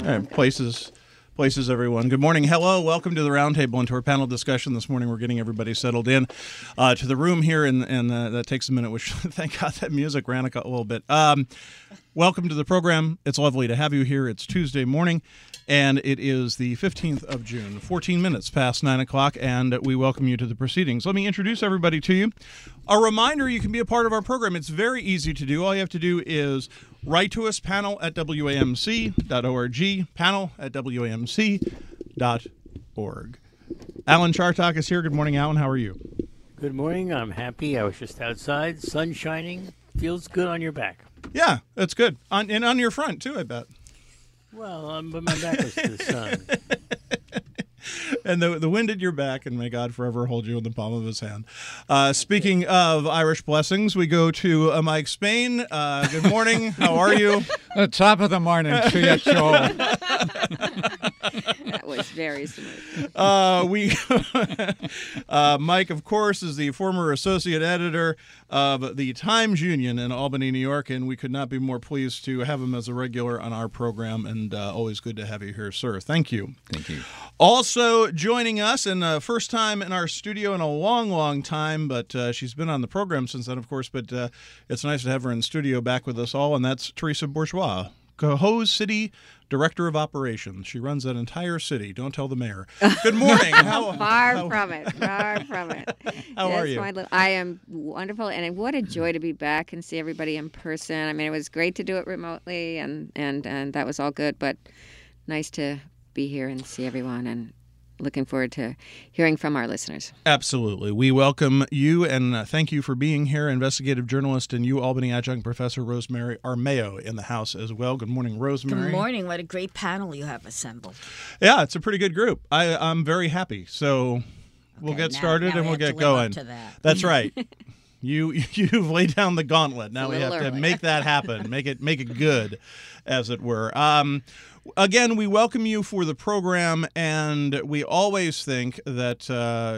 Places, everyone. Good morning. Hello. Welcome to the roundtable and to our panel discussion this morning. We're getting everybody settled in to the room here, and that takes a minute, which thank God that music ran a little bit. Welcome to the program. It's lovely to have you here. It's Tuesday morning, and it is the 15th of June, 14 minutes past 9 o'clock, and we welcome you to the proceedings. Let me introduce everybody to you. A reminder, you can be a part of our program. It's very easy to do. All you have to do is write to us, panel@wamc.org, panel@wamc.org. Alan Chartok is here. Good morning, Alan. How are you? Good morning. I'm happy. I was just outside. Sun shining. Feels good on your back. Yeah, that's good. And on your front, too, I bet. Well, but my back was to the sun. And the wind at your back, and may God forever hold you in the palm of his hand. Speaking of Irish blessings, we go to Mike Spain. Good morning. How are you? Top of the morning to you, Joel. That was very smooth. Mike, of course, is the former associate editor of the Times Union in Albany, New York, and we could not be more pleased to have him as a regular on our program, and always good to have you here, sir. Thank you. Thank you. Also joining us, and first time in our studio in a long, long time, but she's been on the program since then, of course, but it's nice to have her in studio back with us all, and that's Teresa Bourgeois, Cohoes City Director of Operations. She runs that entire city. Don't tell the mayor. Good morning. Far from it. How are you? I am wonderful, and what a joy to be back and see everybody in person. I mean, it was great to do it remotely, and that was all good, but nice to be here and see everyone, and looking forward to hearing from our listeners. Absolutely. We welcome you, and thank you for being here, investigative journalist and UAlbany adjunct professor Rosemary Armao in the house as well. Good morning, Rosemary. Good morning. What a great panel you have assembled. Yeah, it's a pretty good group. I'm very happy. So we'll get started and we'll get going. That's right. You've laid down the gauntlet. Now we have to make that happen. Make it good, as it were. Again, we welcome you for the program, and we always think that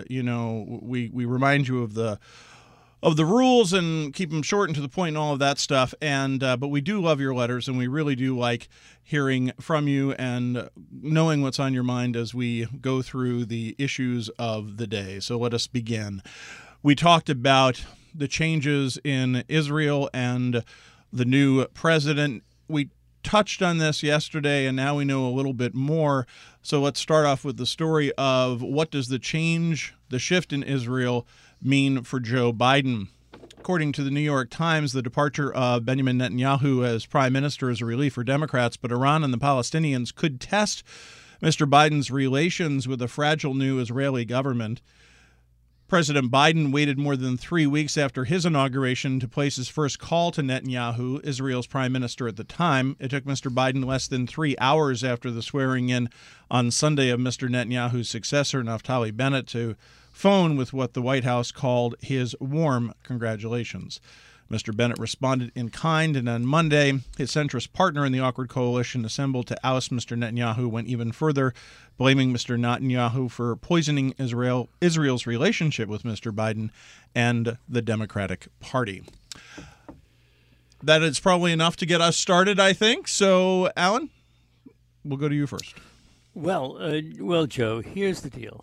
we remind you of the rules and keep them short and to the point and all of that stuff. And but we do love your letters, and we really do like hearing from you and knowing what's on your mind as we go through the issues of the day. So let us begin. We talked about the changes in Israel and the new president. We touched on this yesterday, and now we know a little bit more. So let's start off with the story of what does the shift in Israel mean for Joe Biden. According to the New York Times, the departure of Benjamin Netanyahu as prime minister is a relief for Democrats, but Iran and the Palestinians could test Mr. Biden's relations with a fragile new Israeli government. President Biden waited more than 3 weeks after his inauguration to place his first call to Netanyahu, Israel's prime minister at the time. It took Mr. Biden less than 3 hours after the swearing in on Sunday of Mr. Netanyahu's successor, Naftali Bennett, to phone with what the White House called his warm congratulations. Mr. Bennett responded in kind, and on Monday, his centrist partner in the awkward coalition assembled to oust Mr. Netanyahu went even further, blaming Mr. Netanyahu for poisoning Israel's relationship with Mr. Biden and the Democratic Party. That is probably enough to get us started, I think. So, Alan, we'll go to you first. Well, Joe, here's the deal.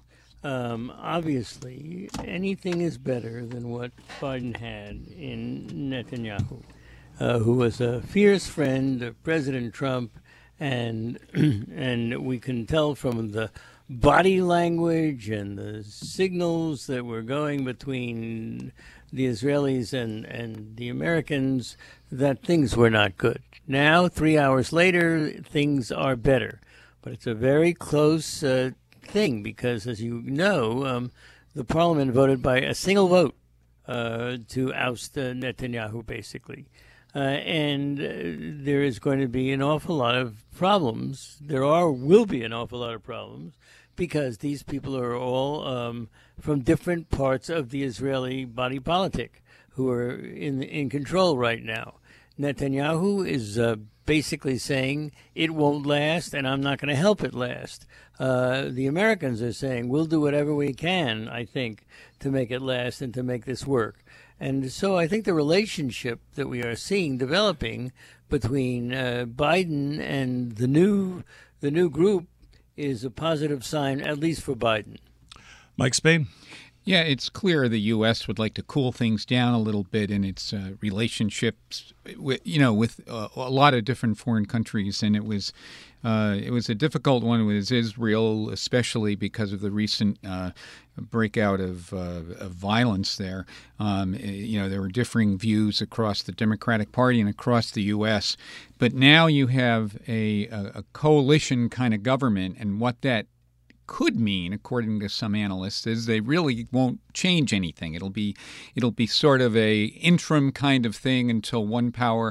Obviously, anything is better than what Biden had in Netanyahu, who was a fierce friend of President Trump, and we can tell from the body language and the signals that were going between the Israelis and the Americans that things were not good. Now, 3 hours later, things are better, but it's a very close thing, because, as you know, the parliament voted by a single vote to oust Netanyahu, basically. And there is going to be an awful lot of problems. Will be an awful lot of problems, because these people are all from different parts of the Israeli body politic who are in control right now. Netanyahu is basically saying it won't last, and I'm not going to help it last. The Americans are saying we'll do whatever we can, I think, to make it last and to make this work. And so I think the relationship that we are seeing developing between Biden and the new the new group is a positive sign, at least for Biden. Mike Spain. Yeah, it's clear the U.S. would like to cool things down a little bit in its relationships, with a lot of different foreign countries, and it was a difficult one with Israel, especially because of the recent breakout of violence there. There were differing views across the Democratic Party and across the U.S., but now you have a coalition kind of government, and what that could mean, according to some analysts, is they really won't change anything. It'll be sort of a interim kind of thing until one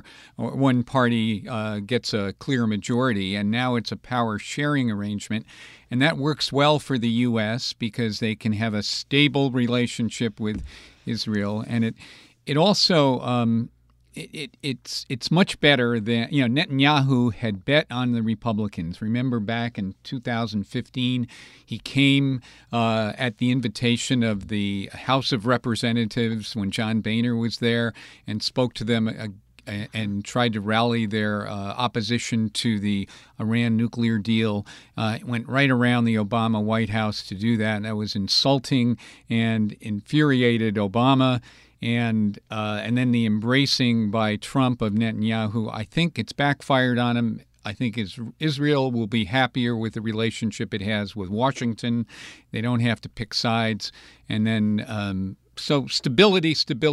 party gets a clear majority, and now it's a power sharing arrangement, and that works well for the U.S. because they can have a stable relationship with Israel, and it also It's much better than, Netanyahu had bet on the Republicans. Remember back in 2015, he came at the invitation of the House of Representatives when John Boehner was there and spoke to them and tried to rally their opposition to the Iran nuclear deal. Went right around the Obama White House to do that. And that was insulting and infuriated Obama. And then the embracing by Trump of Netanyahu, I think it's backfired on him. I think Israel will be happier with the relationship it has with Washington. They don't have to pick sides. And then so stability,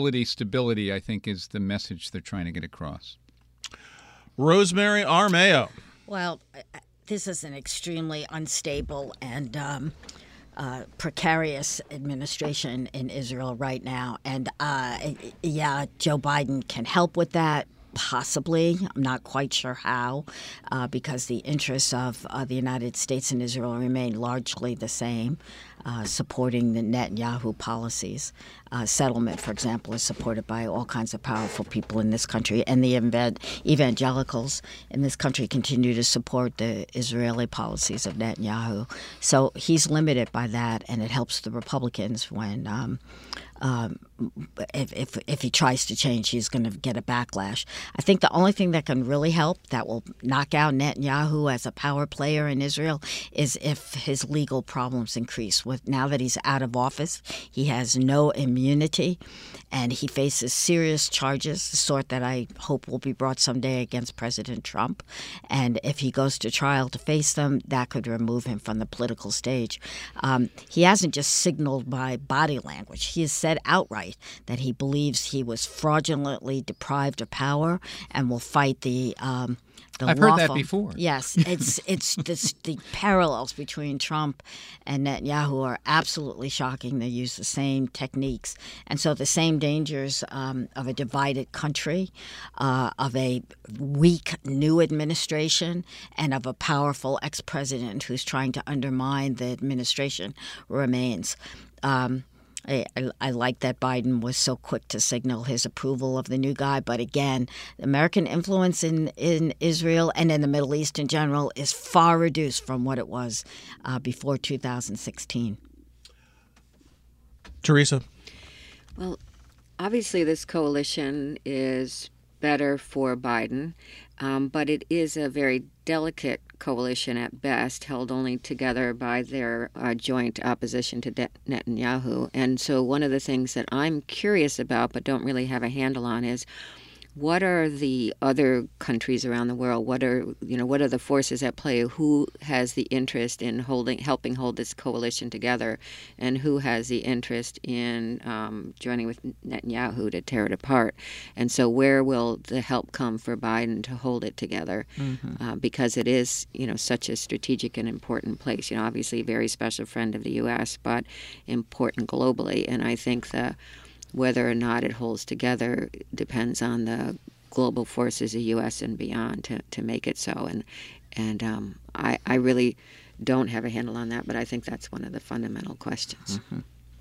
I think, is the message they're trying to get across. Rosemary Armao. Well, this is an extremely unstable and precarious administration in Israel right now. And Joe Biden can help with that. Possibly. I'm not quite sure how, because the interests of the United States and Israel remain largely the same, supporting the Netanyahu policies. Settlement, for example, is supported by all kinds of powerful people in this country, and the evangelicals in this country continue to support the Israeli policies of Netanyahu. So he's limited by that, and it helps the Republicans when if he tries to change, he's going to get a backlash. I think the only thing that can really help, that will knock out Netanyahu as a power player in Israel, is if his legal problems increase. Now that he's out of office, he has no immunity, and he faces serious charges, the sort that I hope will be brought someday against President Trump. And if he goes to trial to face them, that could remove him from the political stage. He hasn't just signaled by body language. He has said outright that he believes he was fraudulently deprived of power and will fight the I've heard that before. Yes, the parallels between Trump and Netanyahu are absolutely shocking. They use the same techniques, and so the same dangers of a divided country, of a weak new administration, and of a powerful ex-president who's trying to undermine the administration remains. I like that Biden was so quick to signal his approval of the new guy. But again, American influence in Israel and in the Middle East in general is far reduced from what it was before 2016. Teresa. Well, obviously this coalition is better for Biden, but it is a very delicate coalition at best, held only together by their joint opposition to Netanyahu. And so one of the things that I'm curious about but don't really have a handle on is, what are the other countries around the world? What are the forces at play? Who has the interest in helping hold this coalition together, and who has the interest in joining with Netanyahu to tear it apart? And so, where will the help come for Biden to hold it together? Mm-hmm. Because it is, such a strategic and important place. Obviously, a very special friend of the U.S., but important globally. And I think whether or not it holds together depends on the global forces of U.S. and beyond to make it so. And I really don't have a handle on that, but I think that's one of the fundamental questions. Mm-hmm.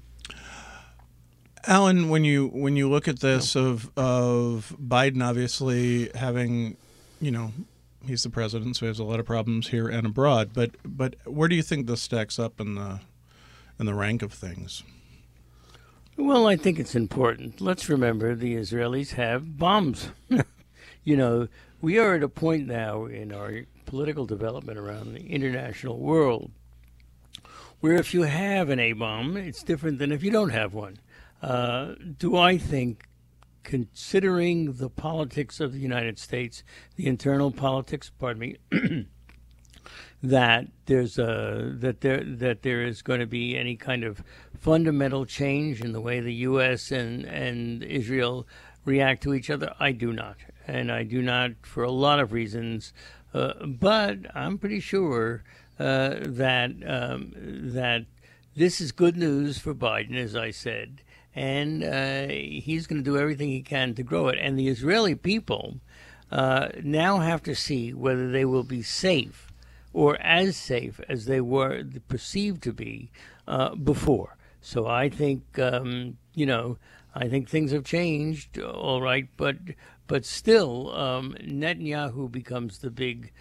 Alan, when you look at this of Biden obviously having, he's the president, so he has a lot of problems here and abroad. But where do you think this stacks up in the rank of things? Well, I think it's important. Let's remember the Israelis have bombs. we are at a point now in our political development around the international world where if you have an A-bomb, it's different than if you don't have one. Do I think, considering the politics of the United States, the internal politics, that there is going to be any kind of fundamental change in the way the U.S. and Israel react to each other? I do not, and I do not for a lot of reasons. But I'm pretty sure that this is good news for Biden, as I said, and he's going to do everything he can to grow it. And the Israeli people now have to see whether they will be safe or as safe as they were perceived to be before. So I think, I think things have changed, all right, but still, Netanyahu becomes the big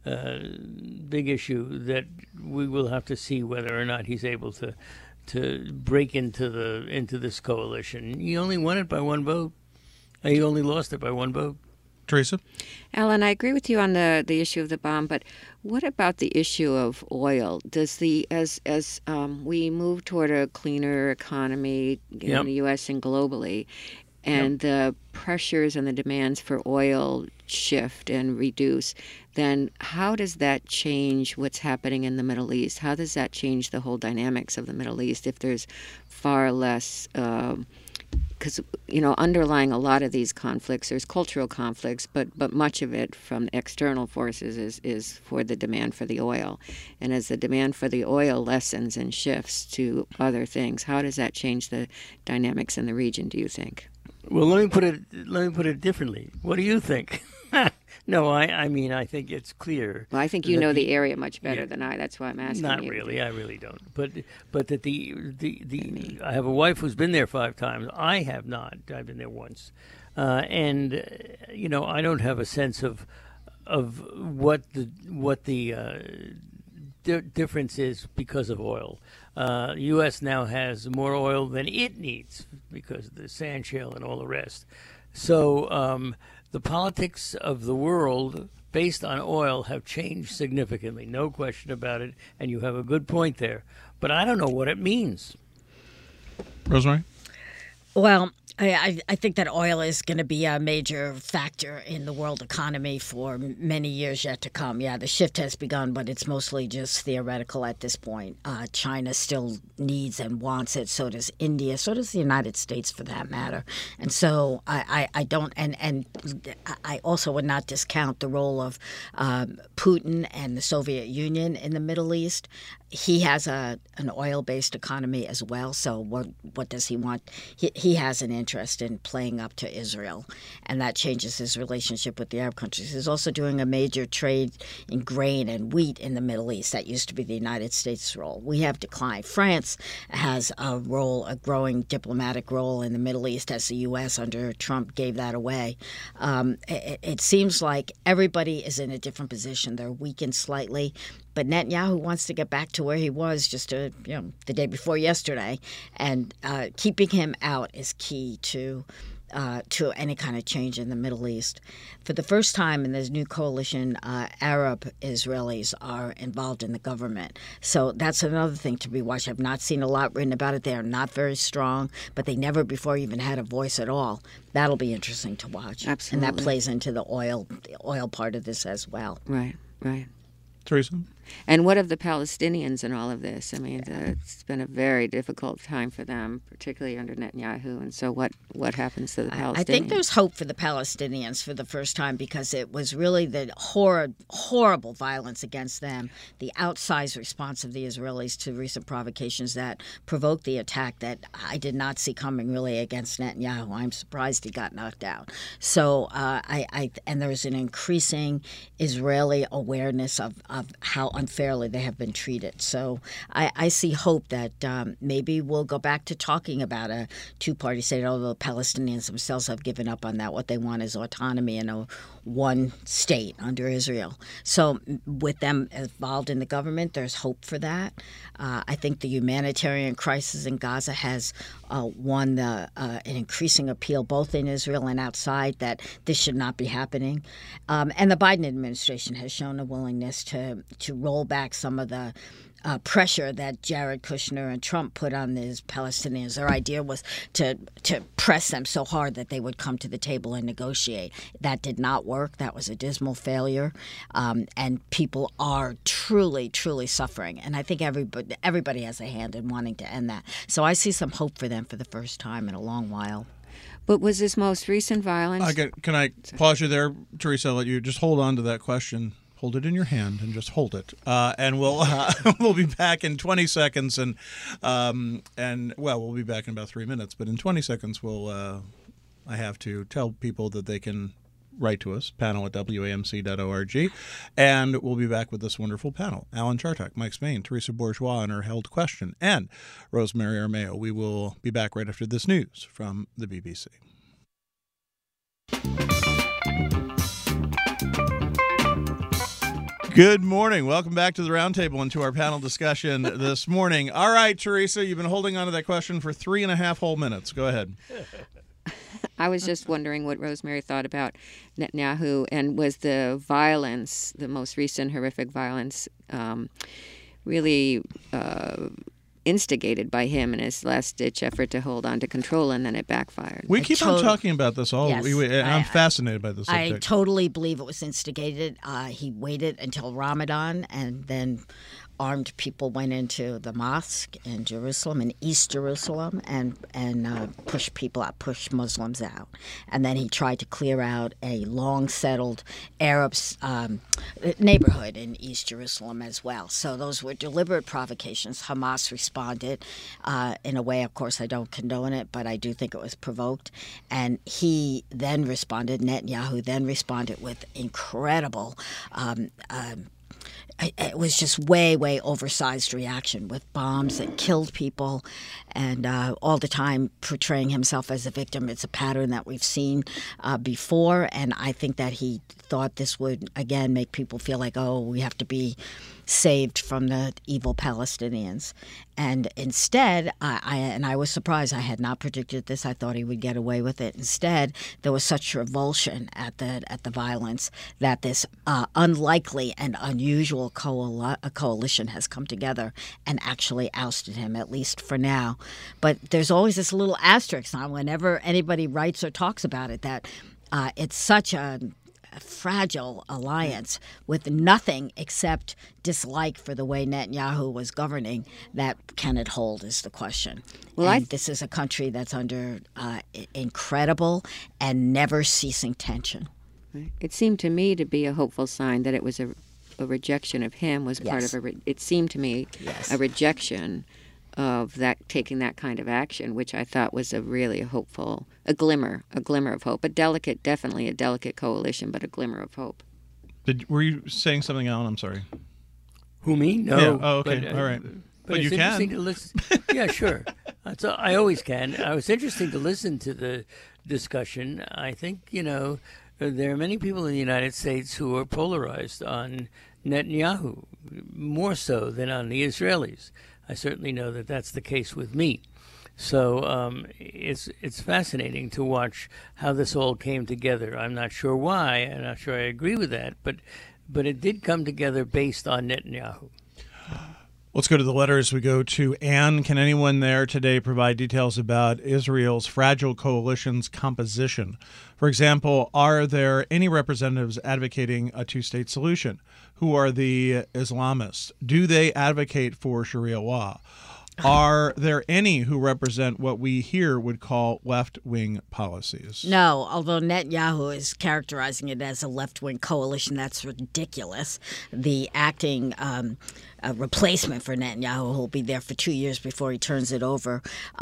issue that we will have to see whether or not he's able to break into this coalition. He only won it by one vote. He only lost it by one vote. Teresa? Alan, I agree with you on the issue of the bomb, but what about the issue of oil? Does as we move toward a cleaner economy in the U.S. and globally, and the pressures and the demands for oil shift and reduce, then how does that change what's happening in the Middle East? How does that change the whole dynamics of the Middle East if there's far less... because, underlying a lot of these conflicts, there's cultural conflicts, but much of it from external forces is for the demand for the oil. And as the demand for the oil lessens and shifts to other things, how does that change the dynamics in the region, do you think? Well, let me put it differently. What do you think? No, I mean, I think it's clear. Well, I think you know the area much better than I. That's why I'm asking you. Not really. I really don't. But that I have a wife who's been there 5 times. I have not. I've been there once, and I don't have a sense of what the difference is because of oil. U.S. now has more oil than it needs because of the sand shale and all the rest. So the politics of the world based on oil have changed significantly, no question about it, and you have a good point there. But I don't know what it means. Rosemary? Well, I think that oil is going to be a major factor in the world economy for many years yet to come. Yeah, the shift has begun, but it's mostly just theoretical at this point. China still needs and wants it. So does India. So does the United States, for that matter. And so I don't. And I also would not discount the role of Putin and the Soviet Union in the Middle East. He has an oil-based economy as well. So what does he want? He has an interest in playing up to Israel, and that changes his relationship with the Arab countries. He's also doing a major trade in grain and wheat in the Middle East. That used to be the United States' role. We have declined. France has a growing diplomatic role in the Middle East, as the U.S. under Trump gave that away. It seems like everybody is in a different position. They're weakened slightly. But Netanyahu wants to get back to where he was just the day before yesterday, and keeping him out is key to any kind of change in the Middle East. For the first time in this new coalition, Arab Israelis are involved in the government. So that's another thing to be watched. I've not seen a lot written about it. They are not very strong, but they never before even had a voice at all. That'll be interesting to watch. Absolutely. And that plays into the oil part of this as well. Right. Teresa? And what of the Palestinians in all of this? I mean, it's been a very difficult time for them, particularly under Netanyahu. And so what happens to the Palestinians? I think there's hope for the Palestinians for the first time, because it was really the horrible violence against them, the outsized response of the Israelis to recent provocations that provoked the attack that I did not see coming really against Netanyahu. I'm surprised he got knocked out. So and there's an increasing Israeli awareness of how unfairly they have been treated. So I see hope that maybe we'll go back to talking about a two-party state, although the Palestinians themselves have given up on that. What they want is autonomy and a one state under Israel. So with them involved in the government, there's hope for that. I think the humanitarian crisis in Gaza has won an increasing appeal both in Israel and outside that this should not be happening. And the Biden administration has shown a willingness to roll back some of the pressure that Jared Kushner and Trump put on these Palestinians. Their idea was to press them so hard that they would come to the table and negotiate. That did not work. That was a dismal failure. And people are truly, truly suffering. And I think everybody has a hand in wanting to end that. So I see some hope for them for the first time in a long while. But was this most recent violence? Can I pause you there, Teresa? I'll let you just hold on to that question. Hold it in your hand and just hold it, and we'll be back in 20 seconds, and we'll be back in about 3 minutes. But in 20 seconds, I have to tell people that they can write to us, panel@wamc.org, and we'll be back with this wonderful panel: Alan Chartock, Mike Spain, Teresa Bourgeois, and her held question, and Rosemary Armao. We will be back right after this news from the BBC. Good morning. Welcome back to the Roundtable and to our panel discussion this morning. All right, Teresa, you've been holding on to that question for 3.5 whole minutes. Go ahead. I was just wondering what Rosemary thought about Netanyahu, and was the violence, the most recent horrific violence, really instigated by him in his last-ditch effort to hold on to control, and then it backfired. We keep on talking about this all. Yes, I'm fascinated by this subject. I totally believe it was instigated. He waited until Ramadan, and then armed people went into the mosque in Jerusalem, in East Jerusalem, and pushed people out, pushed Muslims out. And then he tried to clear out a long-settled Arab neighborhood in East Jerusalem as well. So those were deliberate provocations. Hamas responded in a way, of course, I don't condone it, but I do think it was provoked. And he then responded, Netanyahu then responded with incredible it was just way, way oversized reaction with bombs that killed people, and all the time portraying himself as a victim. It's a pattern that we've seen before, and I think that he thought this would, again, make people feel like, oh, we have to be saved from the evil Palestinians. And instead, I was surprised. I had not predicted this. I thought he would get away with it. Instead, there was such revulsion at the violence that this unlikely and unusual coalition has come together and actually ousted him, at least for now. But there's always this little asterisk on whenever anybody writes or talks about it, that it's such a fragile alliance with nothing except dislike for the way Netanyahu was governing, that can it hold is the question. Well, this is a country that's under incredible and never ceasing tension. It seemed to me to be a hopeful sign that it was a rejection of him was part of it seemed to me a rejection of that, taking that kind of action, which I thought was a glimmer of hope. Definitely a delicate coalition, but a glimmer of hope. Were you saying something, Alan? I'm sorry. Who, me? No. Yeah. Oh, okay. All right. But you can. To listen. Yeah, sure. I always can. It's interesting to listen to the discussion. I think, there are many people in the United States who are polarized on Netanyahu, more so than on the Israelis. I certainly know that that's the case with me. So it's fascinating to watch how this all came together. I'm not sure why. I'm not sure I agree with that, but it did come together based on Netanyahu. Let's go to the letters. We go to Anne. Can anyone there today provide details about Israel's fragile coalition's composition? For example, are there any representatives advocating a two-state solution? Who are the Islamists? Do they advocate for Sharia law? Are there any who represent what we here would call left-wing policies? No, although Netanyahu is characterizing it as a left-wing coalition, that's ridiculous. The acting replacement for Netanyahu, who will be there for 2 years before he turns it over,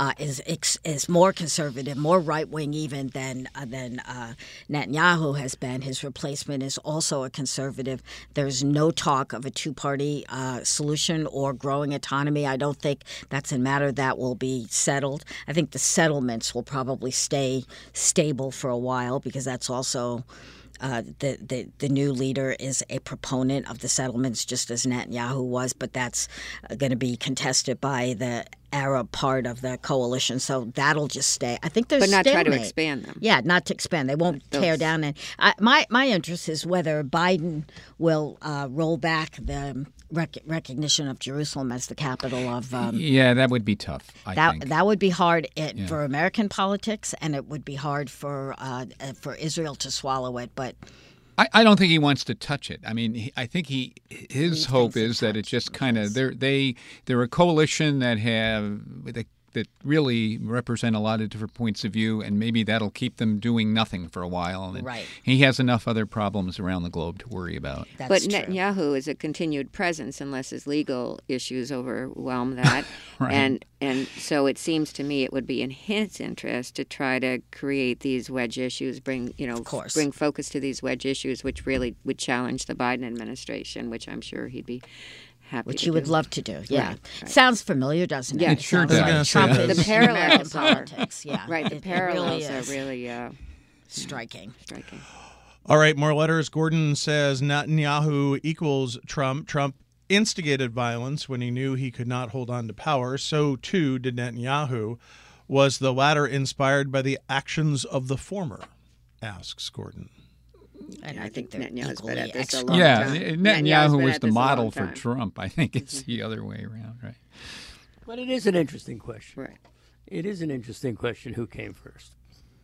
is more conservative, more right-wing even than Netanyahu has been. His replacement is also a conservative. There's no talk of a two-party solution or growing autonomy. I don't think that's a matter that will be settled. I think the settlements will probably stay stable for a while, because that's also the new leader is a proponent of the settlements, just as Netanyahu was, but that's going to be contested by the Arab part of the coalition, so that'll just stay. I think there's but not stalemate. Try to expand them. Yeah, not to expand. They won't tear down. And my interest is whether Biden will roll back the recognition of Jerusalem as the capital of. Yeah, that would be tough. I think that would be hard for American politics, and it would be hard for Israel to swallow it. But I don't think he wants to touch it. I mean, I think his hope is that it just kind of they're a coalition that really represent a lot of different points of view, and maybe that'll keep them doing nothing for a while. And right. He has enough other problems around the globe to worry about. But Netanyahu is a continued presence unless his legal issues overwhelm that. Right. And so it seems to me it would be in his interest to try to create these wedge issues, bring focus to these wedge issues, which really would challenge the Biden administration, which I'm sure he'd be happy which to you do. would love to do. Yeah. Right. Sounds familiar, doesn't it? Yeah, it sure sounds does. like Trump is The parallels American are politics. Yeah. Right, the parallels are really striking. All right, more letters. Gordon says Netanyahu equals Trump. Trump instigated violence when he knew he could not hold on to power. So, too, did Netanyahu. Was the latter inspired by the actions of the former? Asks Gordon. And I think they're Netanyahu's been equally at this a excellent. long Yeah, time. Netanyahu was the model for time. Trump. I think it's the other way around, right? But it is an interesting question. Right. It is an interesting question who came first.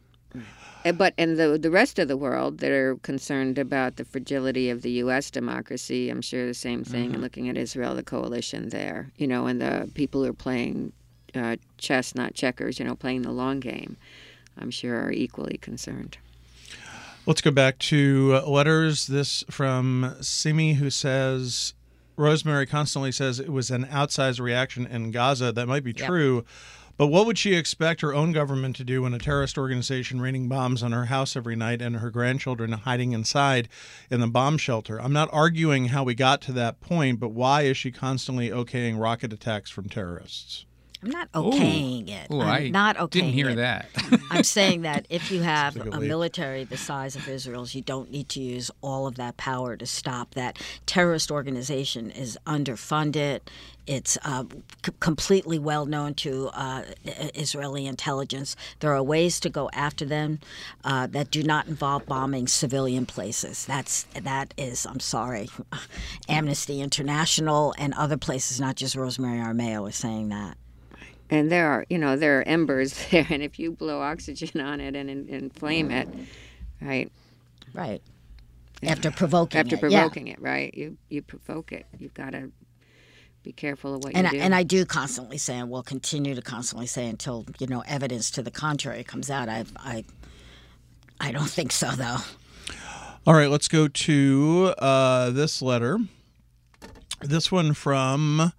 But the rest of the world that are concerned about the fragility of the U.S. democracy, I'm sure the same thing. And looking at Israel, the coalition there, and the people who are playing chess, not checkers, playing the long game, I'm sure are equally concerned. Let's go back to letters. This from Simi, who says, Rosemary constantly says it was an outsized reaction in Gaza. That might be true, but what would she expect her own government to do when a terrorist organization raining bombs on her house every night and her grandchildren hiding inside in the bomb shelter? I'm not arguing how we got to that point, but why is she constantly okaying rocket attacks from terrorists? I'm not okaying it. I'm not okaying it. Didn't hear that. I'm saying that if you have a military the size of Israel's, you don't need to use all of that power to stop that. Terrorist organization is underfunded. It's completely well known to Israeli intelligence. There are ways to go after them that do not involve bombing civilian places. That is, I'm sorry, Amnesty International and other places, not just Rosemary Armeo, is saying that. And there are embers there, and if you blow oxygen on it and inflame it, right? Right. After provoking it, right? You provoke it. You've got to be careful of what you do. And I do constantly say, and will continue to constantly say until evidence to the contrary comes out. I don't think so, though. All right, let's go to this letter. This one from.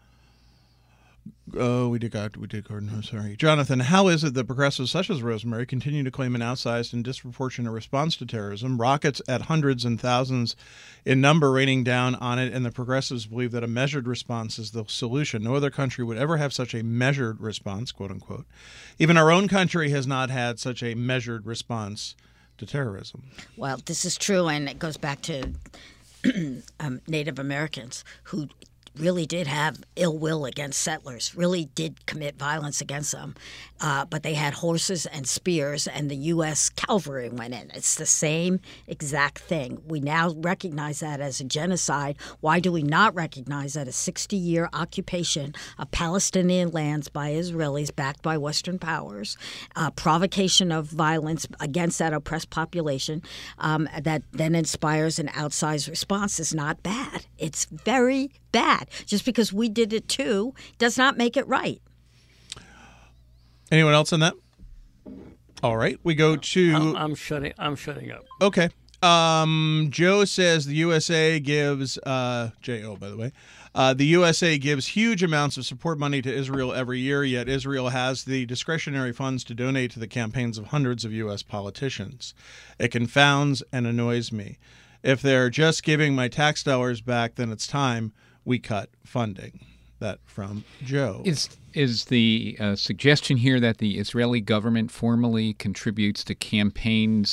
We did Gordon. I'm sorry. Jonathan, how is it that progressives such as Rosemary continue to claim an outsized and disproportionate response to terrorism? Rockets at hundreds and thousands in number raining down on it, and the progressives believe that a measured response is the solution. No other country would ever have such a measured response, quote unquote. Even our own country has not had such a measured response to terrorism. Well, this is true, and it goes back to Native Americans who really did have ill will against settlers, really did commit violence against them. But they had horses and spears, and the U.S. cavalry went in. It's the same exact thing. We now recognize that as a genocide. Why do we not recognize that a 60-year occupation of Palestinian lands by Israelis backed by Western powers, provocation of violence against that oppressed population that then inspires an outsized response is not bad. It's very bad. Just because we did it too does not make it right. Anyone else on that? All right, we go to. I'm shutting up. Okay. Joe says the USA gives J-O, by the way. The USA gives huge amounts of support money to Israel every year, yet Israel has the discretionary funds to donate to the campaigns of hundreds of U.S. politicians. It confounds and annoys me. If they're just giving my tax dollars back, then it's time we cut funding. That from Joe. Is the suggestion here that the Israeli government formally contributes to campaigns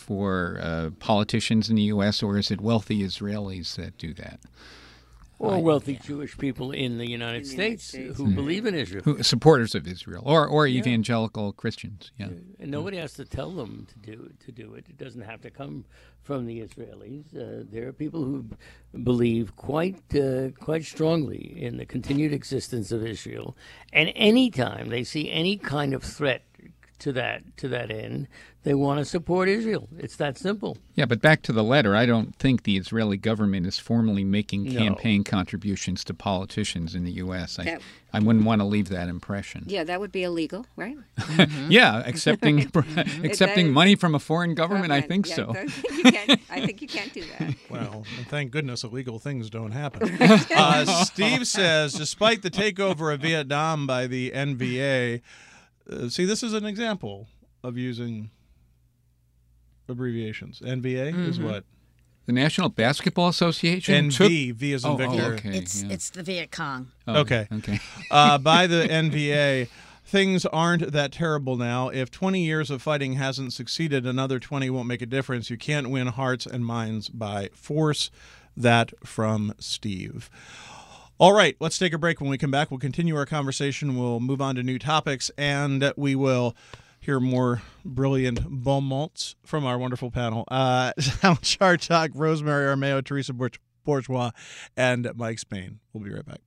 for politicians in the U.S., or is it wealthy Israelis that do that? Or wealthy Jewish people in the United States who believe in Israel. Supporters of Israel, or evangelical Christians. Yeah. And nobody has to tell them to do it. It doesn't have to come from the Israelis. There are people who believe quite strongly in the continued existence of Israel. And any time they see any kind of threat to that end, they want to support Israel. It's that simple. Yeah, but back to the letter, I don't think the Israeli government is formally making campaign contributions to politicians in the U.S. I wouldn't want to leave that impression. Yeah, that would be illegal, right? Yeah, accepting money from a foreign government, I think so. I think you can't do that. Well, and thank goodness illegal things don't happen. Steve says, despite the takeover of Vietnam by the NVA, see, this is an example of using abbreviations. NVA is what? The National Basketball Association? V is in Victor. Okay. It's the Viet Cong. Okay. By the NVA, things aren't that terrible now. If 20 years of fighting hasn't succeeded, another 20 won't make a difference. You can't win hearts and minds by force. That from Steve. All right, let's take a break. When we come back, we'll continue our conversation. We'll move on to new topics, and we will hear more brilliant bon mots from our wonderful panel. Alan Chartock, Rosemary Armao, Teresa Bourgeois, and Mike Spain. We'll be right back.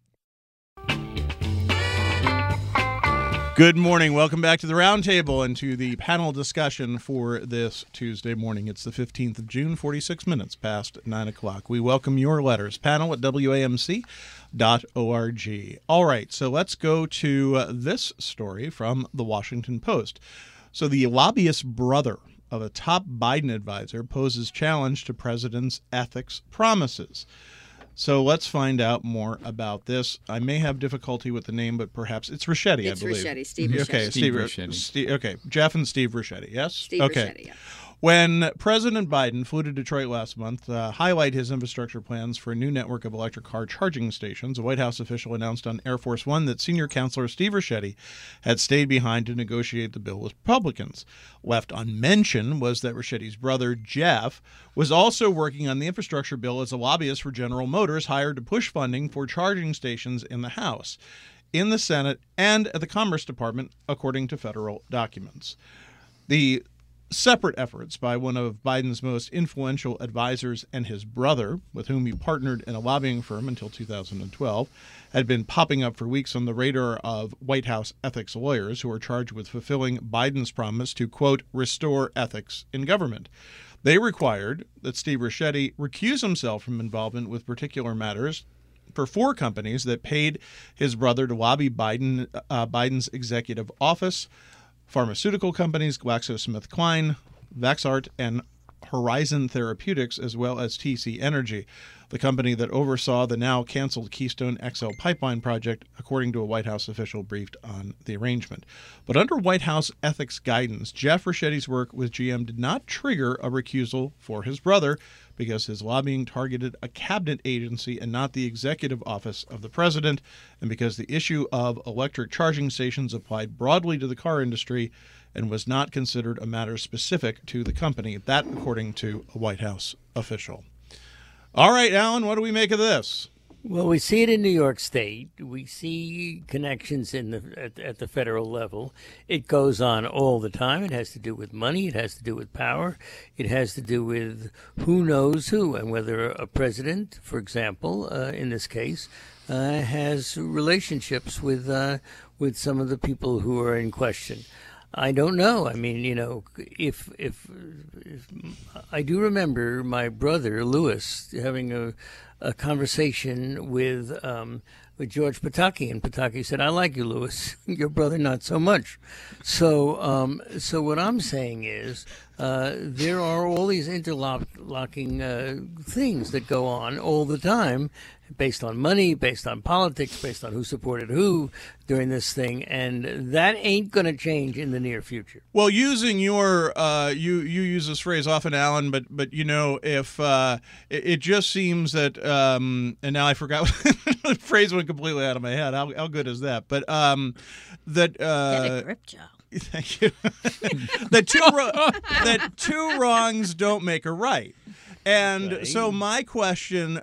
Good morning. Welcome back to the Roundtable and to the panel discussion for this Tuesday morning. It's the 15th of June, 46 minutes past 9 o'clock. We welcome your letters. Panel at WAMC.org. All right, so let's go to this story from the Washington Post. So the lobbyist brother of a top Biden advisor poses challenge to president's ethics promises. So let's find out more about this. I may have difficulty with the name, but perhaps it's Ricchetti, I believe. It's Ricchetti, Steve Ricchetti. Okay, Steve Ricchetti. Okay, Jeff and Steve Ricchetti, yes? Steve Ricchetti, yeah. When President Biden flew to Detroit last month to highlight his infrastructure plans for a new network of electric car charging stations, a White House official announced on Air Force One that senior counselor Steve Ricchetti had stayed behind to negotiate the bill with Republicans. Left unmentioned was that Ricchetti's brother, Jeff, was also working on the infrastructure bill as a lobbyist for General Motors, hired to push funding for charging stations in the House, in the Senate, and at the Commerce Department, according to federal documents. The separate efforts by one of Biden's most influential advisors and his brother, with whom he partnered in a lobbying firm until 2012, had been popping up for weeks on the radar of White House ethics lawyers who are charged with fulfilling Biden's promise to, quote, restore ethics in government. They required that Steve Ricchetti recuse himself from involvement with particular matters for 4 companies that paid his brother to lobby Biden's executive office: pharmaceutical companies GlaxoSmithKline, Vaxart, and Horizon Therapeutics, as well as TC Energy, the company that oversaw the now canceled Keystone XL pipeline project, according to a White House official briefed on the arrangement. But under White House ethics guidance, Jeff Ricchetti's work with GM did not trigger a recusal for his brother because his lobbying targeted a cabinet agency and not the executive office of the president, and because the issue of electric charging stations applied broadly to the car industry and was not considered a matter specific to the company. That, according to a White House official. All right, Alan, what do we make of this? Well, we see it in New York State. We see connections at the federal level. It goes on all the time. It has to do with money. It has to do with power. It has to do with who knows who, and whether a president, for example, in this case, has relationships with some of the people who are in question. I don't know. I mean, you know, if I do remember my brother Louis having a conversation with George Pataki, and Pataki said, "I like you, Louis. Your brother, not so much." So what I'm saying is, there are all these interlocking things that go on all the time, based on money, based on politics, based on who supported who during this thing, and that ain't going to change in the near future. Well, using your you use this phrase often, Alan, but you know, if it just seems that and now I forgot the phrase went completely out of my head. How good is that? But that get a grip, Joe. Thank you. that two wrongs don't make a right. And so my question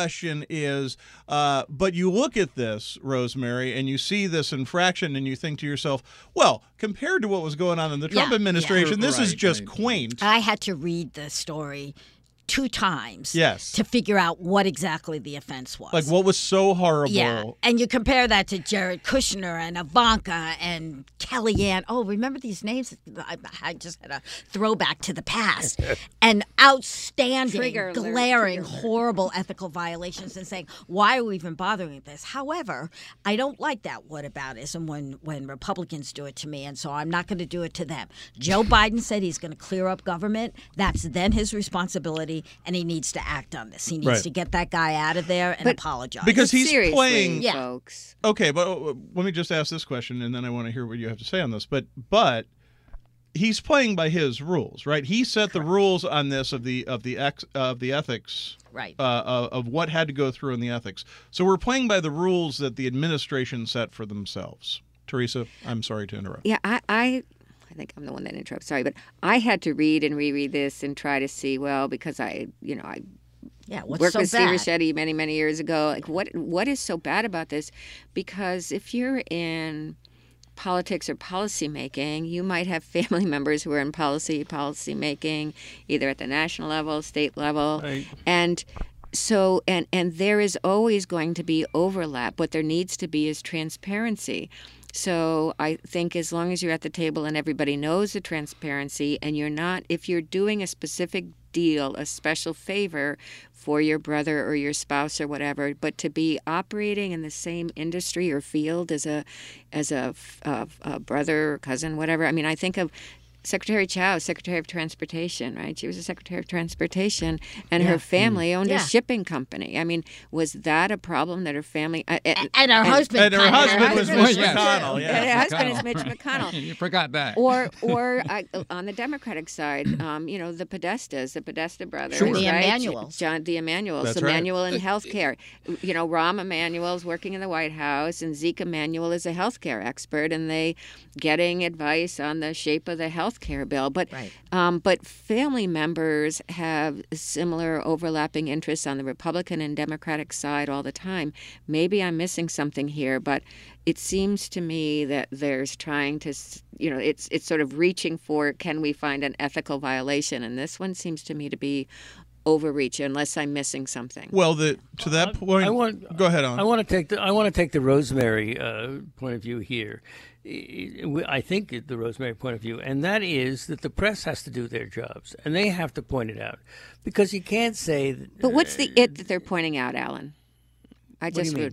is, but you look at this, Rosemary, and you see this infraction and you think to yourself, well, compared to what was going on in the Trump administration, this is just quaint. I had to read the story 2 times to figure out what exactly the offense was. Like, what was so horrible. Yeah, and you compare that to Jared Kushner and Ivanka and Kellyanne. Oh, remember these names? I just had a throwback to the past. And outstanding, glaring, horrible ethical violations, and saying, why are we even bothering with this? However, I don't like that whataboutism when Republicans do it to me, and so I'm not going to do it to them. Joe Biden said he's going to clear up government. That's then his responsibility. And he needs to act on this. He needs to get that guy out of there and apologize. Because he's playing, folks. Okay, but let me just ask this question, and then I want to hear what you have to say on this. But he's playing by his rules, right? He set the rules on this of the ethics, right? Of what had to go through in the ethics. So we're playing by the rules that the administration set for themselves. Teresa, I'm sorry to interrupt. Yeah, I think I'm the one that interrupts. Sorry, but I had to read and reread this and try to see, well, because I worked with Steve Ricchetti many years ago. Like, what is so bad about this? Because if you're in politics or policy making, you might have family members who are in policy making, either at the national level, state level, right. And so and there is always going to be overlap. What there needs to be is transparency. So I think as long as you're at the table and everybody knows the transparency, and if you're doing a specific deal, a special favor for your brother or your spouse or whatever, but to be operating in the same industry or field as a brother or cousin, whatever. I mean, I think of Secretary Chao, Secretary of Transportation, right? She was a Secretary of Transportation, and her family owned a shipping company. I mean, was that a problem that her family... and her husband... And her husband was Mitch McConnell. Yeah, her husband is Mitch McConnell. You forgot that. Or on the Democratic side, the Podesta brothers, sure. right? The Emanuels. The Emanuels. That's Emanuel in healthcare. Rahm Emanuel's working in the White House, and Zeke Emanuel is a healthcare expert, and they getting advice on the shape of the healthcare bill. But but family members have similar overlapping interests on the Republican and Democratic side all the time. Maybe I'm missing something here, but it seems to me that there's trying to, it's sort of reaching for, can we find an ethical violation? And this one seems to me to be overreach, unless I'm missing something. Well, to that point, go ahead, Alan. I want to take the Rosemary point of view here. I think the Rosemary point of view, and that is that the press has to do their jobs, and they have to point it out, because you can't say. But what's the it that they're pointing out, Alan? What is the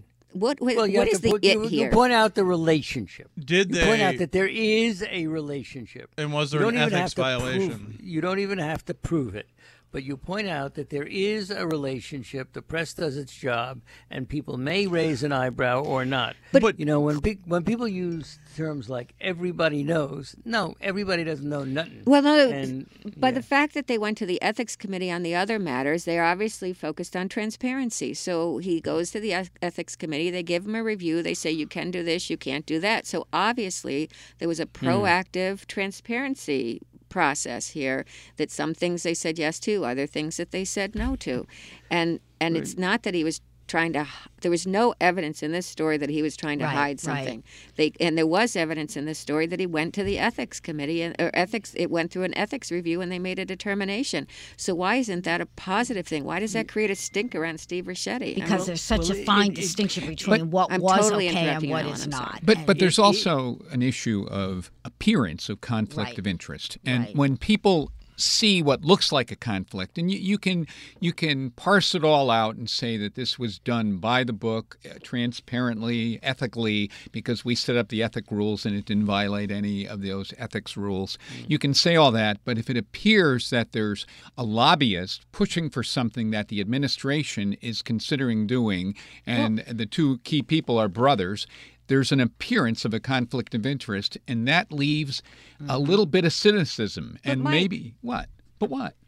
it here? You point out the relationship. Did they point out that there is a relationship? And was there an ethics violation? You don't even have to prove it. But you point out that there is a relationship, the press does its job, and people may raise an eyebrow or not. But when people use terms like everybody knows, no, everybody doesn't know nothing. Well, no, but the fact that they went to the ethics committee on the other matters, they're obviously focused on transparency. So he goes to the ethics committee, they give him a review, they say you can do this, you can't do that. So obviously there was a proactive transparency process here, that some things they said yes to, other things that they said no to. And it's not that he was trying to, there was no evidence in this story that he was trying to hide something. And there was evidence in this story that he went to the ethics committee, it went through an ethics review, and they made a determination. So why isn't that a positive thing? Why does that create a stinker on Steve Ricchetti? Because there's such a fine distinction between what was totally okay and what is not. But there's also an issue of appearance of conflict of interest. And when people see what looks like a conflict, and you can parse it all out and say that this was done by the book, transparently, ethically, because we set up the ethic rules and it didn't violate any of those ethics rules. You can say all that, but if it appears that there's a lobbyist pushing for something that the administration is considering doing, and the two key people are brothers, there's an appearance of a conflict of interest, and that leaves a little bit of cynicism. And maybe what? But what?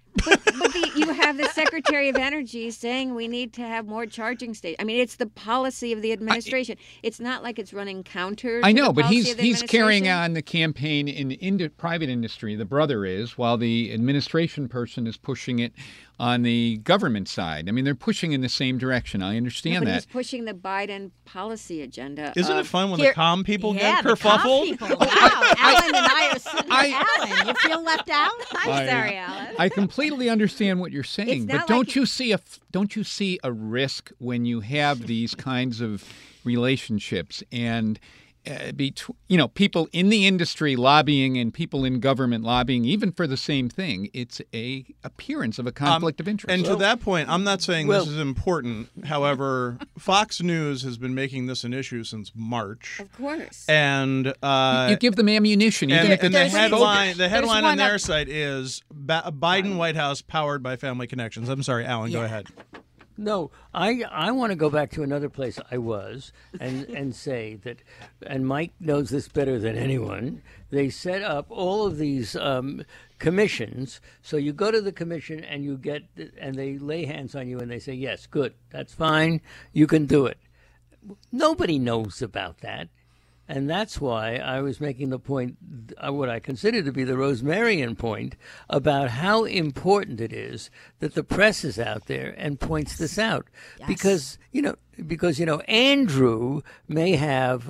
But you have the Secretary of Energy saying we need to have more charging stations. I mean, it's the policy of the administration. It's not like it's running counter to I know, the but policy of the he's carrying administration. on the campaign in private industry, the brother is, while the administration person is pushing it on the government side. I mean, they're pushing in the same direction. I understand But that. he's pushing the Biden policy agenda. Isn't it fun when the Here- calm people Yeah, get the calm kerfuffled? people. Wow, Alan and I are sitting here. Alan, you feel left out? I'm sorry, Alan. I completely understand what you're saying, It's but not don't like- you see a risk when you have these kinds of relationships and people in the industry lobbying and people in government lobbying, even for the same thing? It's a appearance of a conflict of interest. And to that point, I'm not saying Well- this is important. However, Fox News has been making this an issue since March. Of course. And you give them ammunition, even if and it's the there's- headline there's on one their up- site is Biden White House powered by family connections. I'm sorry, Alan, go ahead. No, I want to go back to another place I was and say that, and Mike knows this better than anyone, they set up all of these commissions. So you go to the commission and and they lay hands on you and they say, yes, good, that's fine, you can do it. Nobody knows about that. And that's why I was making the point, what I consider to be the Rosemaryan point, about how important it is that the press is out there and points this out. Yes. Because Andrew may have,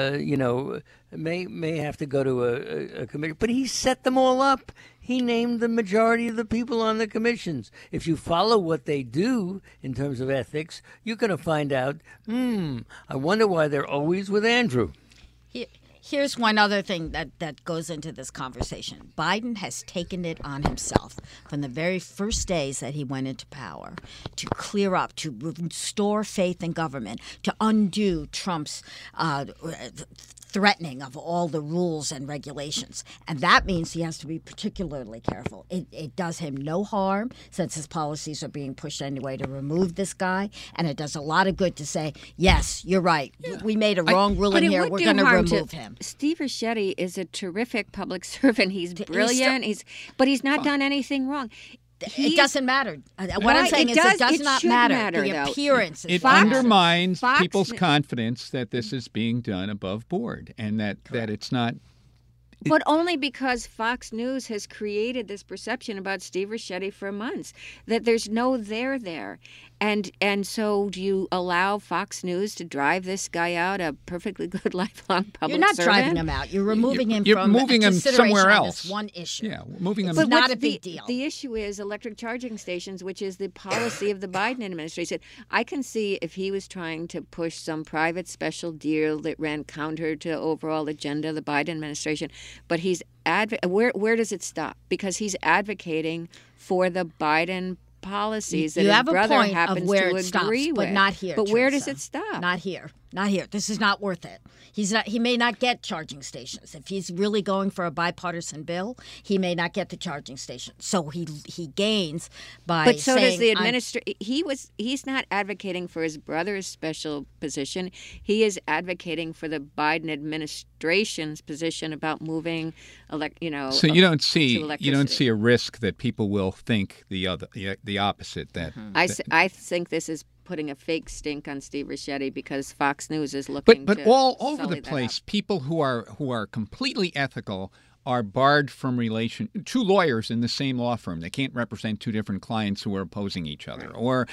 may have to go to a committee, but he set them all up. He named the majority of the people on the commissions. If you follow what they do in terms of ethics, you're going to find out, I wonder why they're always with Andrew. Here's one other thing that goes into this conversation. Biden has taken it on himself from the very first days that he went into power to clear up, to restore faith in government, to undo Trump's threatening of all the rules and regulations. And that means he has to be particularly careful. It does him no harm, since his policies are being pushed anyway, to remove this guy. And it does a lot of good to say, yes, you're right. We made a wrong ruling here. We're going to remove him. Steve Ricchetti is a terrific public servant. He's brilliant. But he's not done anything wrong. It doesn't matter. What I'm saying is it does not matter. The appearance is it what undermines Fox- people's confidence that this is being done above board and that it's not. But only because Fox News has created this perception about Steve Ricchetti for months, that there's no there. And so do you allow Fox News to drive this guy out, a perfectly good lifelong public You're not servant? driving him out. You're removing him You're from moving him consideration somewhere on else. this one issue. Yeah, moving him. But not what's a big deal. The issue is electric charging stations, which is the policy of the Biden administration. I can see if he was trying to push some private special deal that ran counter to the overall agenda of the Biden administration, but he's where does it stop? Because he's advocating for the Biden policies that You his have a brother point happens of where to it stops, agree with. but not here. But where Teresa. does it stop? Not here. Not here. This is not worth it. He may not get charging stations. If he's really going for a bipartisan bill, he may not get the charging station. So he gains by But so saying, does the administration. He's not advocating for his brother's special position. He is advocating for the Biden administration's position about moving, So you don't see a risk that people will think the opposite. That I think this is putting a fake stink on Steve Ricchetti because Fox News is looking. But to all over sully the that place, up. people who are completely ethical are barred from relation. Two lawyers in the same law firm, they can't represent two different clients who are opposing each other. Or,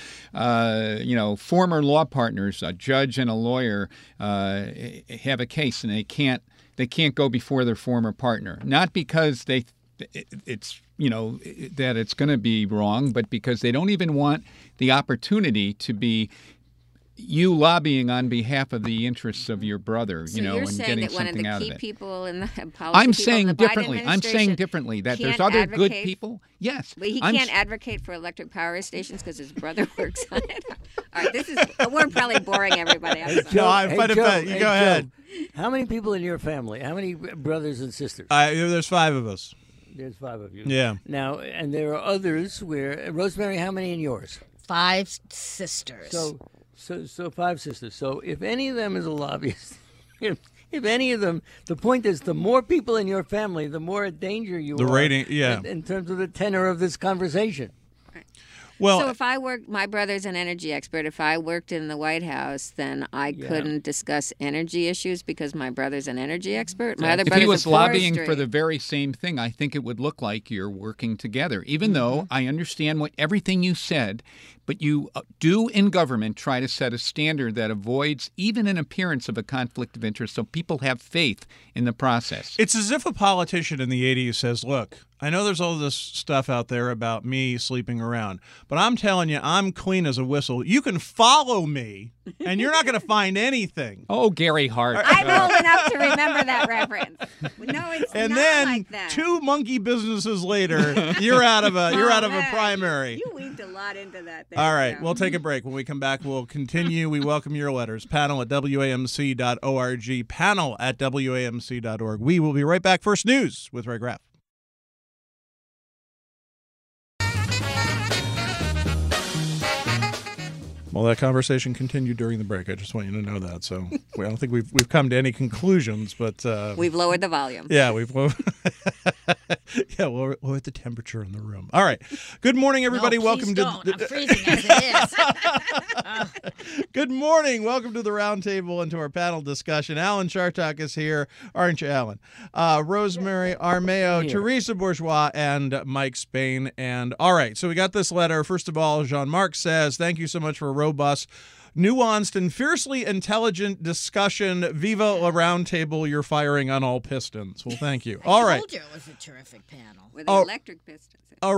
former law partners, a judge and a lawyer, have a case and they can't go before their former partner, not because it's that it's going to be wrong, but because they don't even want the opportunity to be you lobbying on behalf of the interests of your brother, So and saying getting that one of something the out key of it. people in the policy I'm people saying in the differently. Biden I'm saying administration differently that there's can't other good advocate- people. Yes, But he I'm can't advocate for electric power stations because his brother works on it. All right, we're probably boring everybody. I'm sorry. No, I fight a bet. You go ahead. How many people in your family? How many brothers and sisters? There's 5 of us. There's 5 of you. Yeah. Now, and there are others where Rosemary. How many in yours? 5 sisters. So 5 sisters. So if any of them is a lobbyist, if any of them, the point is the more people in your family, the more a danger you the are. rating, yeah. In terms of the tenor of this conversation. Well, so if I worked, my brother's an energy expert. If I worked in the White House, then I couldn't discuss energy issues because my brother's an energy expert. My other if brother's he was a lobbying forestry. for the very same thing, I think it would look like you're working together. Even though I understand everything you said, but you do in government try to set a standard that avoids even an appearance of a conflict of interest, so people have faith in the process. it's as if a politician in the 80s says, look, I know there's all this stuff out there about me sleeping around, but I'm telling you, I'm clean as a whistle. You can follow me, and you're not going to find anything. Oh, Gary Hart. I'm old enough to remember that reference. No, it's And not then like that. 2 monkey businesses later, you're out of a Man, primary. You weaved a lot into that. There, All right, Joe. we'll take a break. When we come back, we'll continue. We welcome your letters. Panel at WAMC.org. Panel at WAMC.org. We will be right back. First news with Ray Graff. Well, that conversation continued during the break. I just want you to know that. So I don't think we've come to any conclusions, but We've lowered the volume. yeah, we've lowered the temperature in the room. All right. Good morning, everybody. No, Welcome please to don't. I'm freezing as it is. Good morning. Welcome to the roundtable and to our panel discussion. Alan Chartock is here, aren't you, Alan? Rosemary Armeo, Here. Teresa Bourgeois, and Mike Spain. And all right, so we got this letter. First of all, Jean-Marc says, thank you so much for a robust, nuanced, and fiercely intelligent discussion. Viva la roundtable. You're firing on all pistons. Well, thank you. All I right. told you it was a terrific panel. With the Oh. electric pistons.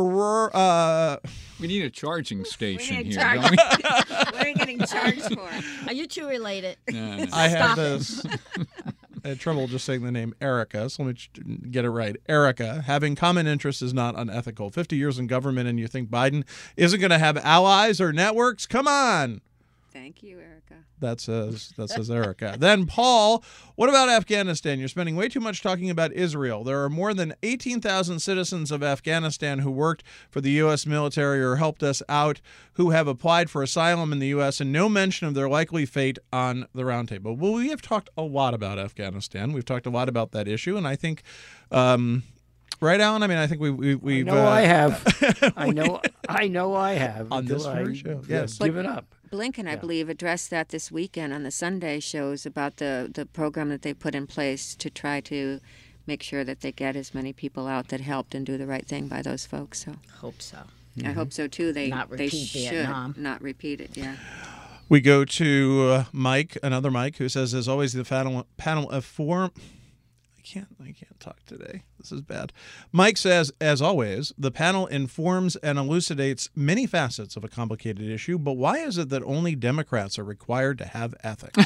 We need a charging station need a here, charge. don't we? What are you getting charged for? Are you two related? No. I have Stop it. this. I had trouble just saying the name Erica, so let me get it right. Erica, having common interests is not unethical. 50 years in government and you think Biden isn't going to have allies or networks? Come on. Thank you, Erica. That says Erica. Then Paul, what about Afghanistan? You're spending way too much talking about Israel. There are more than 18,000 citizens of Afghanistan who worked for the U.S. military or helped us out who have applied for asylum in the U.S. and no mention of their likely fate on the roundtable. Well, we have talked a lot about Afghanistan. We've talked a lot about that issue, and I think right, Alan? I mean, I think we've I have. I know I have. On this until very I show, yes. give it up. Blinken, I believe, addressed that this weekend on the Sunday shows about the program that they put in place to try to make sure that they get as many people out that helped and do the right thing by those folks. So Hope so. I hope so too. They Not they repeat should Vietnam. not repeat it. Yeah. We go to Mike, another Mike, who says, as always, the panel of four. I can't talk today. This is bad. Mike says, as always, the panel informs and elucidates many facets of a complicated issue, but why is it that only Democrats are required to have ethics?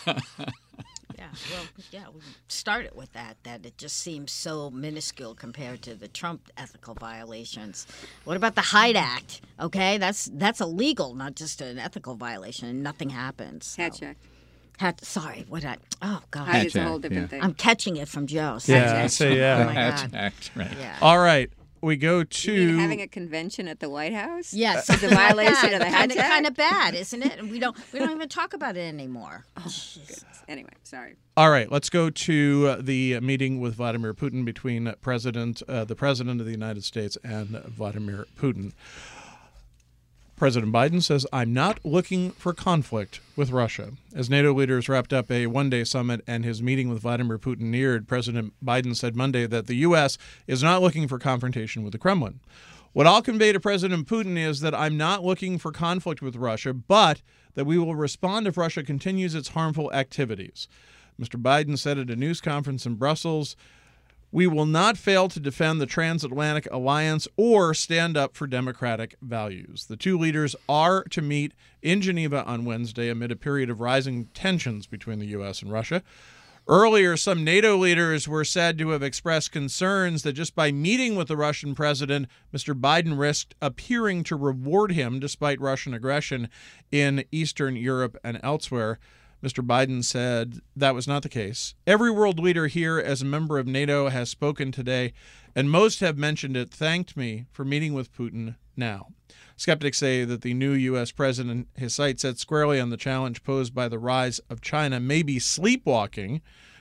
We started with that it just seems so minuscule compared to the Trump ethical violations. What about the Hyde Act? Okay, that's illegal, not just an ethical violation, and nothing happens. So. Hatch Act. Sorry, what I? Oh God, Hyde is a Hatch whole Act, different yeah. thing. I'm catching it from Joe. Yeah, I say yeah. Oh my Hatch God. Act, right. Yeah. All right. We go You mean to having a convention at the White House? Yes, Is a violation of the Hatch Act? kind of bad, isn't it? And we don't even talk about it anymore. Anyway, sorry. All right, let's go to the meeting with Vladimir Putin between the President of the United States and Vladimir Putin. President Biden says, I'm not looking for conflict with Russia. As NATO leaders wrapped up a one-day summit and his meeting with Vladimir Putin neared, President Biden said Monday that the U.S. is not looking for confrontation with the Kremlin. What I'll convey to President Putin is that I'm not looking for conflict with Russia, but that we will respond if Russia continues its harmful activities. Mr. Biden said at a news conference in Brussels, we will not fail to defend the transatlantic alliance or stand up for democratic values. The two leaders are to meet in Geneva on Wednesday amid a period of rising tensions between the U.S. and Russia. Earlier, some NATO leaders were said to have expressed concerns that just by meeting with the Russian president, Mr. Biden risked appearing to reward him despite Russian aggression in Eastern Europe and elsewhere. Mr. Biden said that was not the case. Every world leader here as a member of NATO has spoken today, and most have mentioned it, thanked me for meeting with Putin now. Skeptics say that the new U.S. president, his sights set squarely on the challenge posed by the rise of China, may be sleepwalking,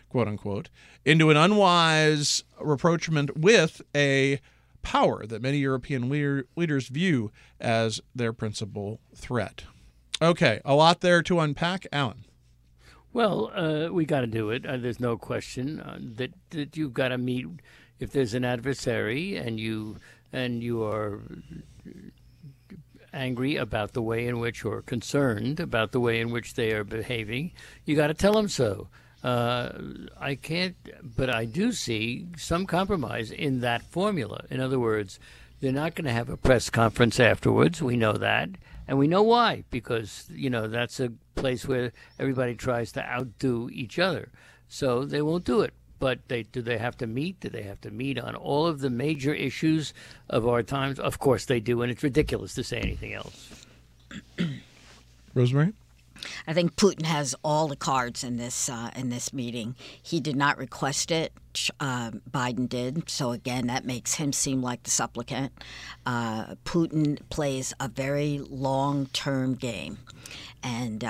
quote unquote, into an unwise rapprochement with a power that many European leaders view as their principal threat. Okay, a lot there to unpack. Alan. Well, we got to do it. There's no question that you've got to meet. If there's an adversary and you are angry about the way in which, or concerned about the way in which they are behaving, you got to tell them so. I can't, but I do see some compromise in that formula. In other words, they're not going to have a press conference afterwards. We know that. And we know why, because, that's a place where everybody tries to outdo each other. So they won't do it. But do they have to meet? Do they have to meet on all of the major issues of our times? Of course they do, and it's ridiculous to say anything else. Rosemary? I think Putin has all the cards in this meeting. He did not request it. Biden did. So again, that makes him seem like the supplicant. Putin plays a very long-term game, and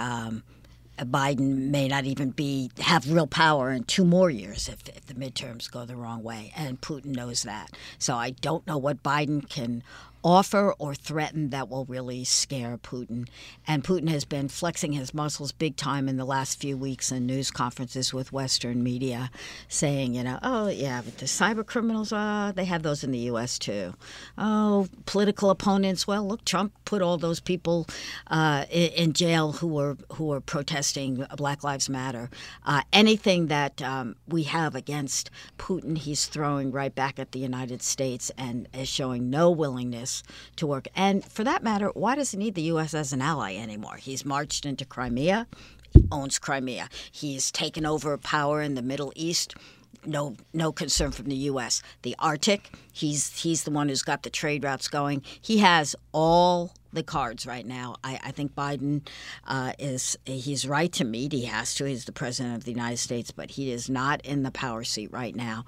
Biden may not even have real power in 2 more years if the midterms go the wrong way, and Putin knows that. So I don't know what Biden can offer or threaten that will really scare Putin. And Putin has been flexing his muscles big time in the last few weeks in news conferences with Western media, saying, oh, yeah, but the cyber criminals, they have those in the U.S. too. Oh, political opponents, well, look, Trump put all those people in jail who were protesting Black Lives Matter. Anything that we have against Putin, he's throwing right back at the United States and is showing no willingness to work. And for that matter, why does he need the U.S. as an ally anymore? He's marched into Crimea, owns Crimea. He's taken over power in the Middle East. No concern from the U.S. The Arctic, he's the one who's got the trade routes going. He has all the cards right now. I think Biden he's right to meet. He has to. He's the president of the United States, but he is not in the power seat right now.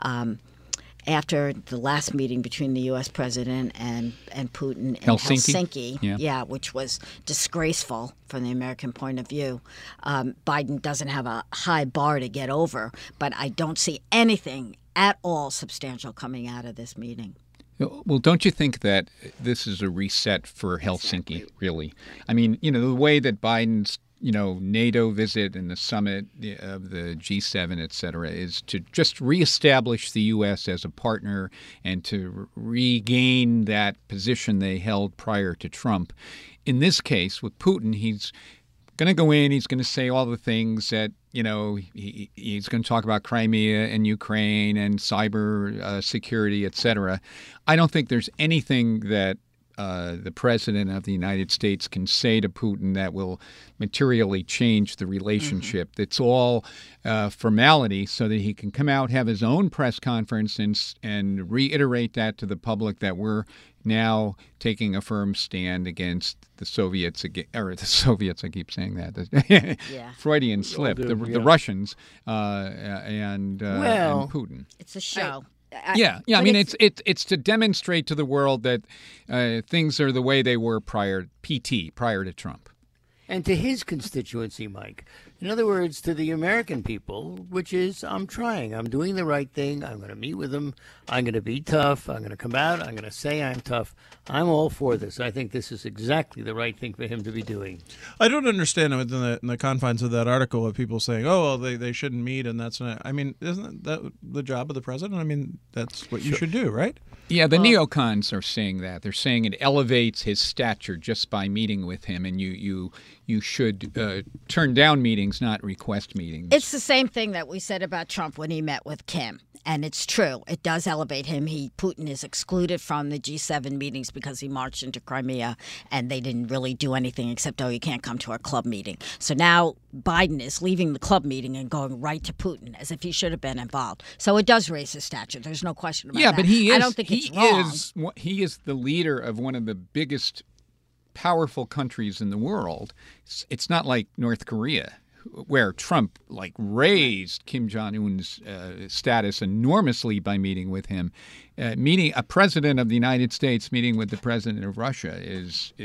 After the last meeting between the U.S. president and Putin in Helsinki, which was disgraceful from the American point of view, Biden doesn't have a high bar to get over, but I don't see anything at all substantial coming out of this meeting. Well, don't you think that this is a reset for Helsinki, really? I mean, the way that Biden's NATO visit and the summit of the G7, et cetera, is to just reestablish the U.S. as a partner and to regain that position they held prior to Trump. In this case, with Putin, he's going to go in, he's going to say all the things that, he's going to talk about Crimea and Ukraine and cyber security, et cetera. I don't think there's anything that the president of the United States can say to Putin that will materially change the relationship. Mm-hmm. It's all formality so that he can come out, have his own press conference and reiterate that to the public that we're now taking a firm stand against the Soviets, I keep saying that. Freudian slip, the Russians and Putin. It's a show. I mean, it's to demonstrate to the world that things are the way they were prior to Trump. And to his constituency, Mike. In other words, to the American people, which is, I'm trying. I'm doing the right thing. I'm going to meet with them. I'm going to be tough. I'm going to come out. I'm going to say I'm tough. I'm all for this. I think this is exactly the right thing for him to be doing. I don't understand in the confines of that article of people saying, oh, well, they shouldn't meet, and that's not. I mean, isn't that the job of the president? I mean, that's what you should do, right? Yeah, the neocons are saying that. They're saying it elevates his stature just by meeting with him, and you should turn down meetings, not request meetings. It's the same thing that we said about Trump when he met with Kim. And it's true. It does elevate him. Putin is excluded from the G7 meetings because he marched into Crimea, and they didn't really do anything except, you can't come to our club meeting. So now Biden is leaving the club meeting and going right to Putin as if he should have been involved. So it does raise his stature. There's no question about that. Yeah, but he is. I don't think it's wrong. He is the leader of one of the biggest powerful countries in the world. It's not like North Korea, where Trump raised Kim Jong-un's status enormously by meeting with him. Meeting a president of the United States meeting with the president of Russia is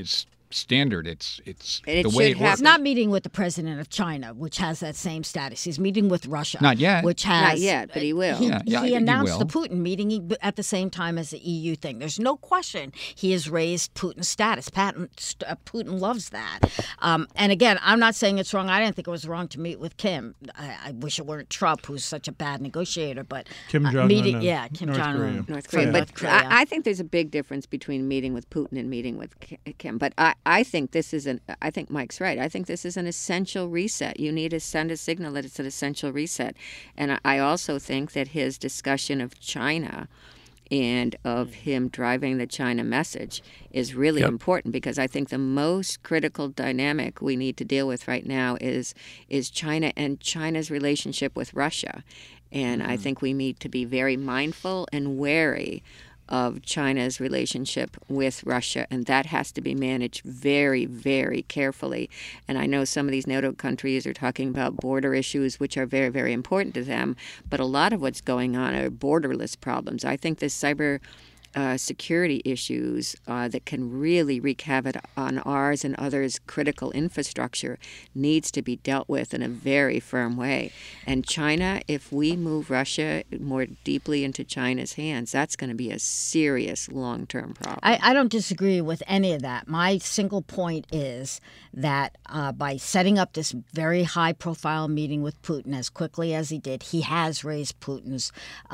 standard. It's And the way it works. He's not meeting with the president of China, which has that same status. He's meeting with Russia. Not yet. Which has, Not yet, but he will. He I think he announced will. the Putin meeting at the same time as the EU thing. There's no question he has raised Putin's status. Putin loves that. And again, I'm not saying it's wrong. I didn't think it was wrong to meet with Kim. I wish it weren't Trump, who's such a bad negotiator. But Kim Jong-un, Kim Jong-un. North Korea. But I think there's a big difference between meeting with Putin and meeting with Kim. But I think I think Mike's right. I think this is an essential reset. You need to send a signal that it's an essential reset. And I also think that his discussion of China and of him driving the China message is really important, because I think the most critical dynamic we need to deal with right now is China and China's relationship with Russia. And I think we need to be very mindful and wary of China's relationship with Russia, and that has to be managed very, very carefully. And I know some of these NATO countries are talking about border issues, which are very, very important to them, but a lot of what's going on are borderless problems. I think this cyber security issues that can really wreak havoc on ours and others' critical infrastructure needs to be dealt with in a very firm way. And China, if we move Russia more deeply into China's hands, that's going to be a serious long-term problem. I don't disagree with any of that. My single point is that by setting up this very high-profile meeting with Putin as quickly as he did, he has raised Putin's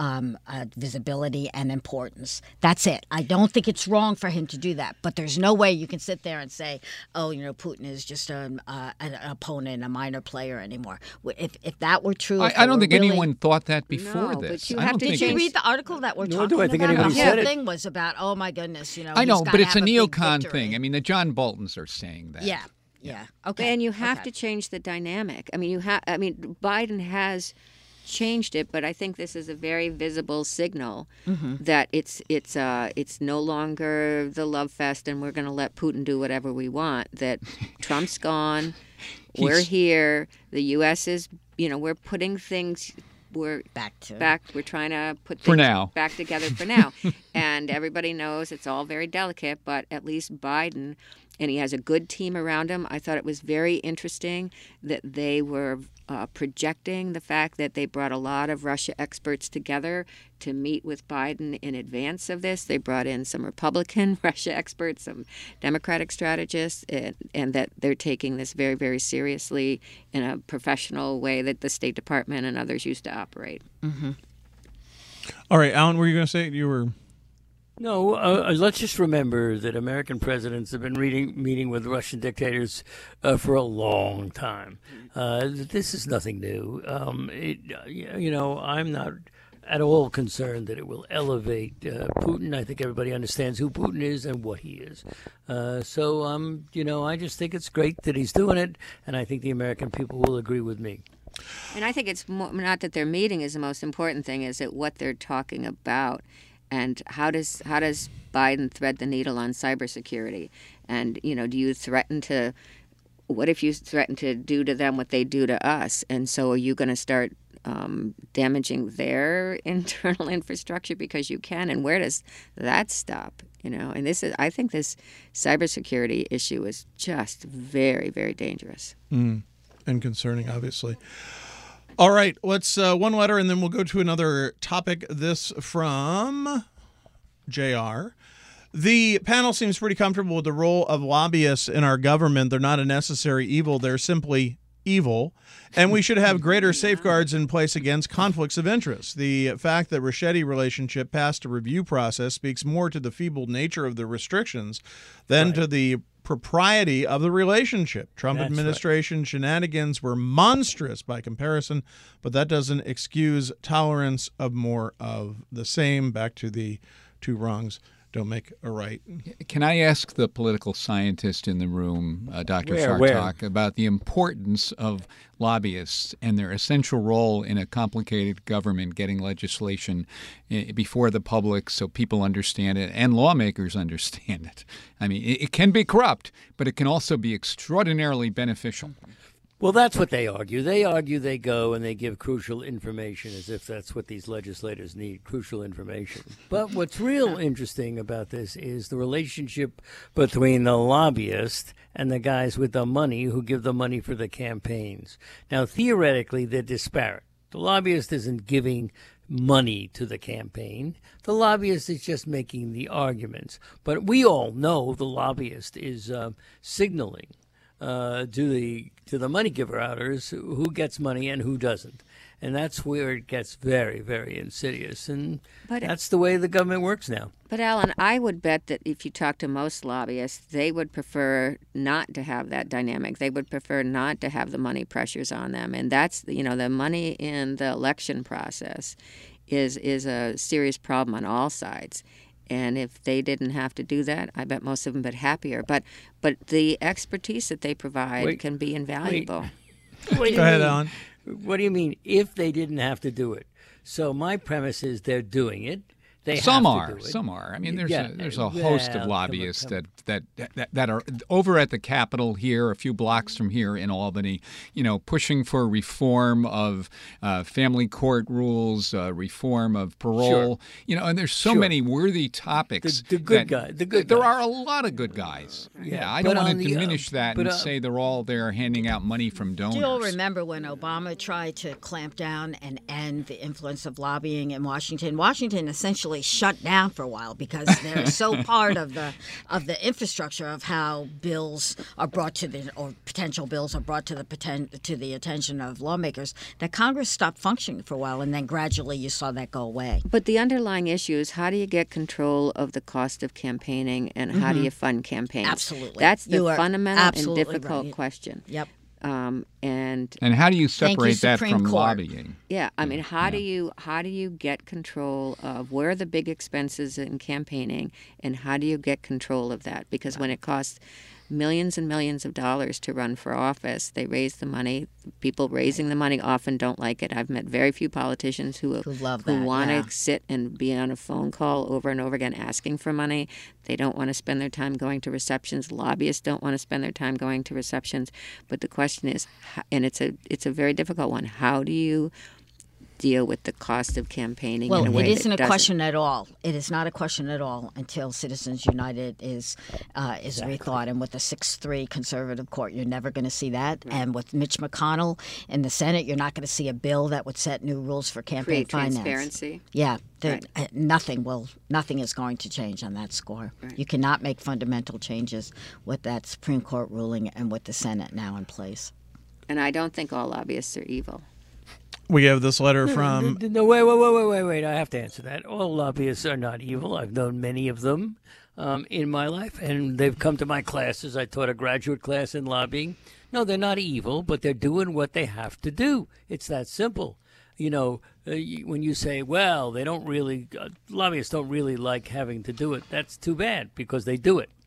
visibility and importance. That's it. I don't think it's wrong for him to do that. But there's no way you can sit there and say, oh, Putin is just an opponent, a minor player anymore. If that were true, I don't think anyone thought that before this. But you have to Did you read the article that we're talking do I think about? anybody The said whole it. thing was about, oh my goodness, I know, he's but it's gotta a have big neocon victory. thing. I mean, the John Boltons are saying that. Yeah. Okay. And you have to change the dynamic. Biden has changed it, but I think this is a very visible signal that it's no longer the love fest and we're going to let Putin do whatever we want. That Trump's gone, we're here, the U.S. is, we're putting things. We're back. We're trying to put things back together for now, and everybody knows it's all very delicate. But at least Biden, and he has a good team around him. I thought it was very interesting that they were projecting the fact that they brought a lot of Russia experts together to meet with Biden in advance of this. They brought in some Republican Russia experts, some Democratic strategists, and that they're taking this very, very seriously in a professional way that the State Department and others used to operate. Mm-hmm. All right, Alan, were you going to say you were? No, let's just remember that American presidents have been meeting with Russian dictators for a long time. This is nothing new. I'm not at all concerned that it will elevate Putin. I think everybody understands who Putin is and what he is. I just think it's great that he's doing it, and I think the American people will agree with me. And I think it's not that their meeting is the most important thing, is that what they're talking about. And how does Biden thread the needle on cybersecurity? And, do you threaten to – what if you threaten to do to them what they do to us? And so are you going to start damaging their internal infrastructure because you can? And where does that stop? And I think this cybersecurity issue is just very, very dangerous. And concerning, obviously. All right, let's one letter, and then we'll go to another topic. This from JR. The panel seems pretty comfortable with the role of lobbyists in our government. They're not a necessary evil. They're simply evil. And we should have greater safeguards in place against conflicts of interest. The fact that Ricchetti relationship passed a review process speaks more to the feeble nature of the restrictions than to the propriety of the relationship. Trump administration shenanigans were monstrous by comparison, but that doesn't excuse tolerance of more of the same. Back to the two wrongs don't make a right. Can I ask the political scientist in the room, Dr. Chartok, about the importance of lobbyists and their essential role in a complicated government getting legislation before the public so people understand it and lawmakers understand it? I mean, it can be corrupt, but it can also be extraordinarily beneficial. Well, that's what they argue. They argue they go and they give crucial information as if that's what these legislators need, crucial information. But what's real interesting about this is the relationship between the lobbyist and the guys with the money who give the money for the campaigns. Now, theoretically, they're disparate. The lobbyist isn't giving money to the campaign. The lobbyist is just making the arguments. But we all know the lobbyist is signaling to the money giver outers who gets money and who doesn't. And that's where it gets very, very insidious. And that's the way the government works now. But, Alan, I would bet that if you talk to most lobbyists, they would prefer not to have that dynamic. They would prefer not to have the money pressures on them. And that's, the money in the election process is a serious problem on all sides. And if they didn't have to do that, I bet most of them would be happier. But the expertise that they provide can be invaluable. Go ahead, Alan. What do you mean, if they didn't have to do it? So my premise is they're doing it. Some are. I mean, there's a host of lobbyists that are over at the Capitol here, a few blocks from here in Albany, pushing for reform of family court rules, reform of parole, and there's so many worthy topics. The good guys. There are a lot of good guys. Yeah, I don't want to diminish that and say they're all there handing out money from donors. Do you all remember when Obama tried to clamp down and end the influence of lobbying in Washington? Washington essentially shut down for a while because they're so part of the infrastructure of how bills are brought to or potential bills are brought to the attention of lawmakers that Congress stopped functioning for a while, and then gradually you saw that go away. But the underlying issue is, how do you get control of the cost of campaigning, and how do you fund campaigns? Absolutely. That's the fundamental and difficult question. Yep. And how do you separate that from lobbying? Yeah, I mean, how do you get control of where are the big expenses in campaigning, and how do you get control of that? Because when it costs millions and millions of dollars to run for office, they raise the money. People raising the money often don't like it. I've met very few politicians who want to sit and be on a phone call over and over again asking for money. They don't want to spend their time going to receptions. Lobbyists don't want to spend their time going to receptions. But the question is, and it's a very difficult one, how do you deal with the cost of campaigning in a way that doesn't? Well, it isn't a question at all. It is not a question at all until Citizens United is rethought. And with the 6-3 conservative court, you're never going to see that. Right. And with Mitch McConnell in the Senate, you're not going to see a bill that would set new rules for campaign finance. Transparency. Yeah. Nothing is going to change on that score. Right. You cannot make fundamental changes with that Supreme Court ruling and with the Senate now in place. And I don't think all lobbyists are evil. We have this letter from... No, wait. I have to answer that. All lobbyists are not evil. I've known many of them in my life, and they've come to my classes. I taught a graduate class in lobbying. No, they're not evil, but they're doing what they have to do. It's that simple. When you say, well, they don't really... lobbyists don't really like having to do it, that's too bad, because they do it.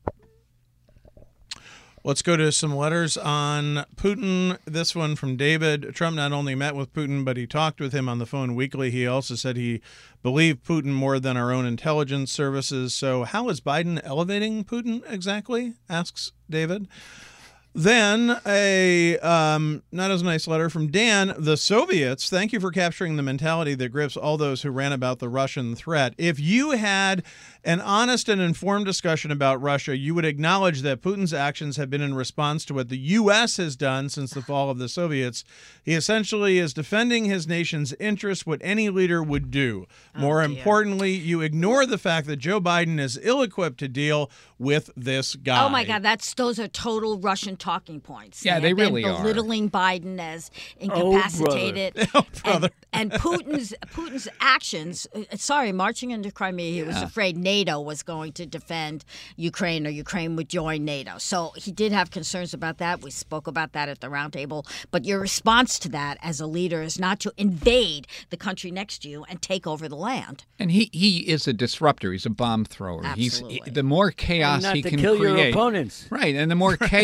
Let's go to some letters on Putin. This one from David. Trump not only met with Putin, but he talked with him on the phone weekly. He also said he believed Putin more than our own intelligence services. So how is Biden elevating Putin exactly, asks David. Then a not as nice letter from Dan. The Soviets, thank you for capturing the mentality that grips all those who ran about the Russian threat. If you had an honest and informed discussion about Russia, you would acknowledge that Putin's actions have been in response to what the U.S. has done since the fall of the Soviets. He essentially is defending his nation's interests, what any leader would do. More importantly, you ignore the fact that Joe Biden is ill-equipped to deal with this guy. Oh, my God, those are total Russian talking points. Yeah, they really are. Belittling Biden as incapacitated. Oh, brother. And Putin's actions, marching into Crimea, he was afraid NATO was going to defend Ukraine or Ukraine would join NATO. So he did have concerns about that. We spoke about that at the roundtable. But your response to that as a leader is not to invade the country next to you and take over the land. And he is a disruptor. He's a bomb thrower. Absolutely. The more chaos he can kill create. Your opponents. Right. And the more chaos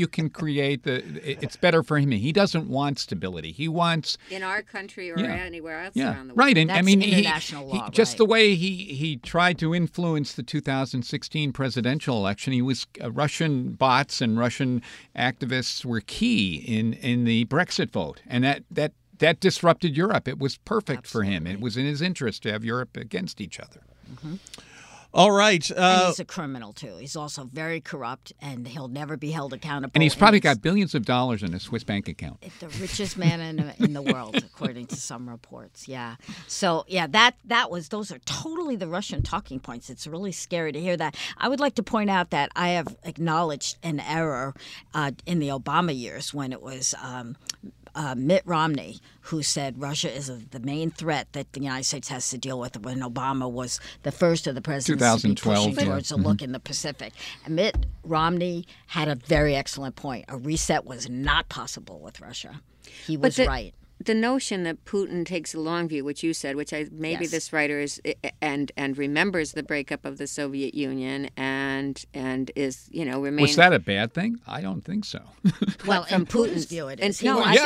you can create it's better for him. He doesn't want stability. He wants in our country or anywhere else around the world. Right. And that's I mean, international law, just the way he tried to influence the 2016 presidential election. He was Russian bots and Russian activists were key in the Brexit vote, and that disrupted Europe. It was perfect for him. It was in his interest to have Europe against each other. Mm-hmm. All right. And he's a criminal, too. He's also very corrupt, and he'll never be held accountable. And he's probably got billions of dollars in a Swiss bank account. The richest man in the world, according to some reports. Yeah. So, those are totally the Russian talking points. It's really scary to hear that. I would like to point out that I have acknowledged an error in the Obama years when it was Mitt Romney, who said Russia is the main threat that the United States has to deal with, when Obama was the first of the presidents to be pushing towards a look in the Pacific. And Mitt Romney had a very excellent point. A reset was not possible with Russia. He was right. The notion that Putin takes a long view, which you said, which maybe this writer is and remembers the breakup of the Soviet Union and is remains. Was that a bad thing? I don't think so. Well, from Putin's view, it is.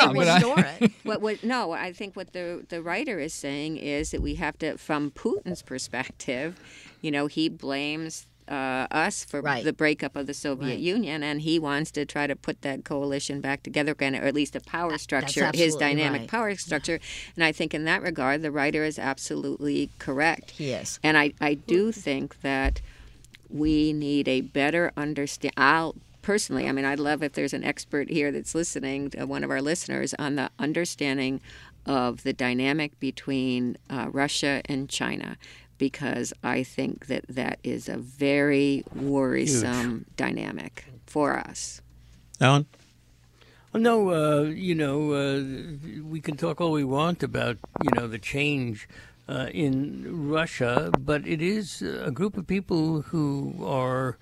I think what the writer is saying is that we have to, from Putin's perspective, he blames us for the breakup of the Soviet Union, and he wants to try to put that coalition back together again, or at least a power structure, his dynamic power structure. And I think in that regard, the writer is absolutely correct. He is. And I do think that we need a better understanding. Personally, I'd love if there's an expert here that's listening, one of our listeners, on the understanding of the dynamic between Russia and China, because I think that is a very worrisome dynamic for us. Alan? Well, no, we can talk all we want about, the change in Russia, but it is a group of people who are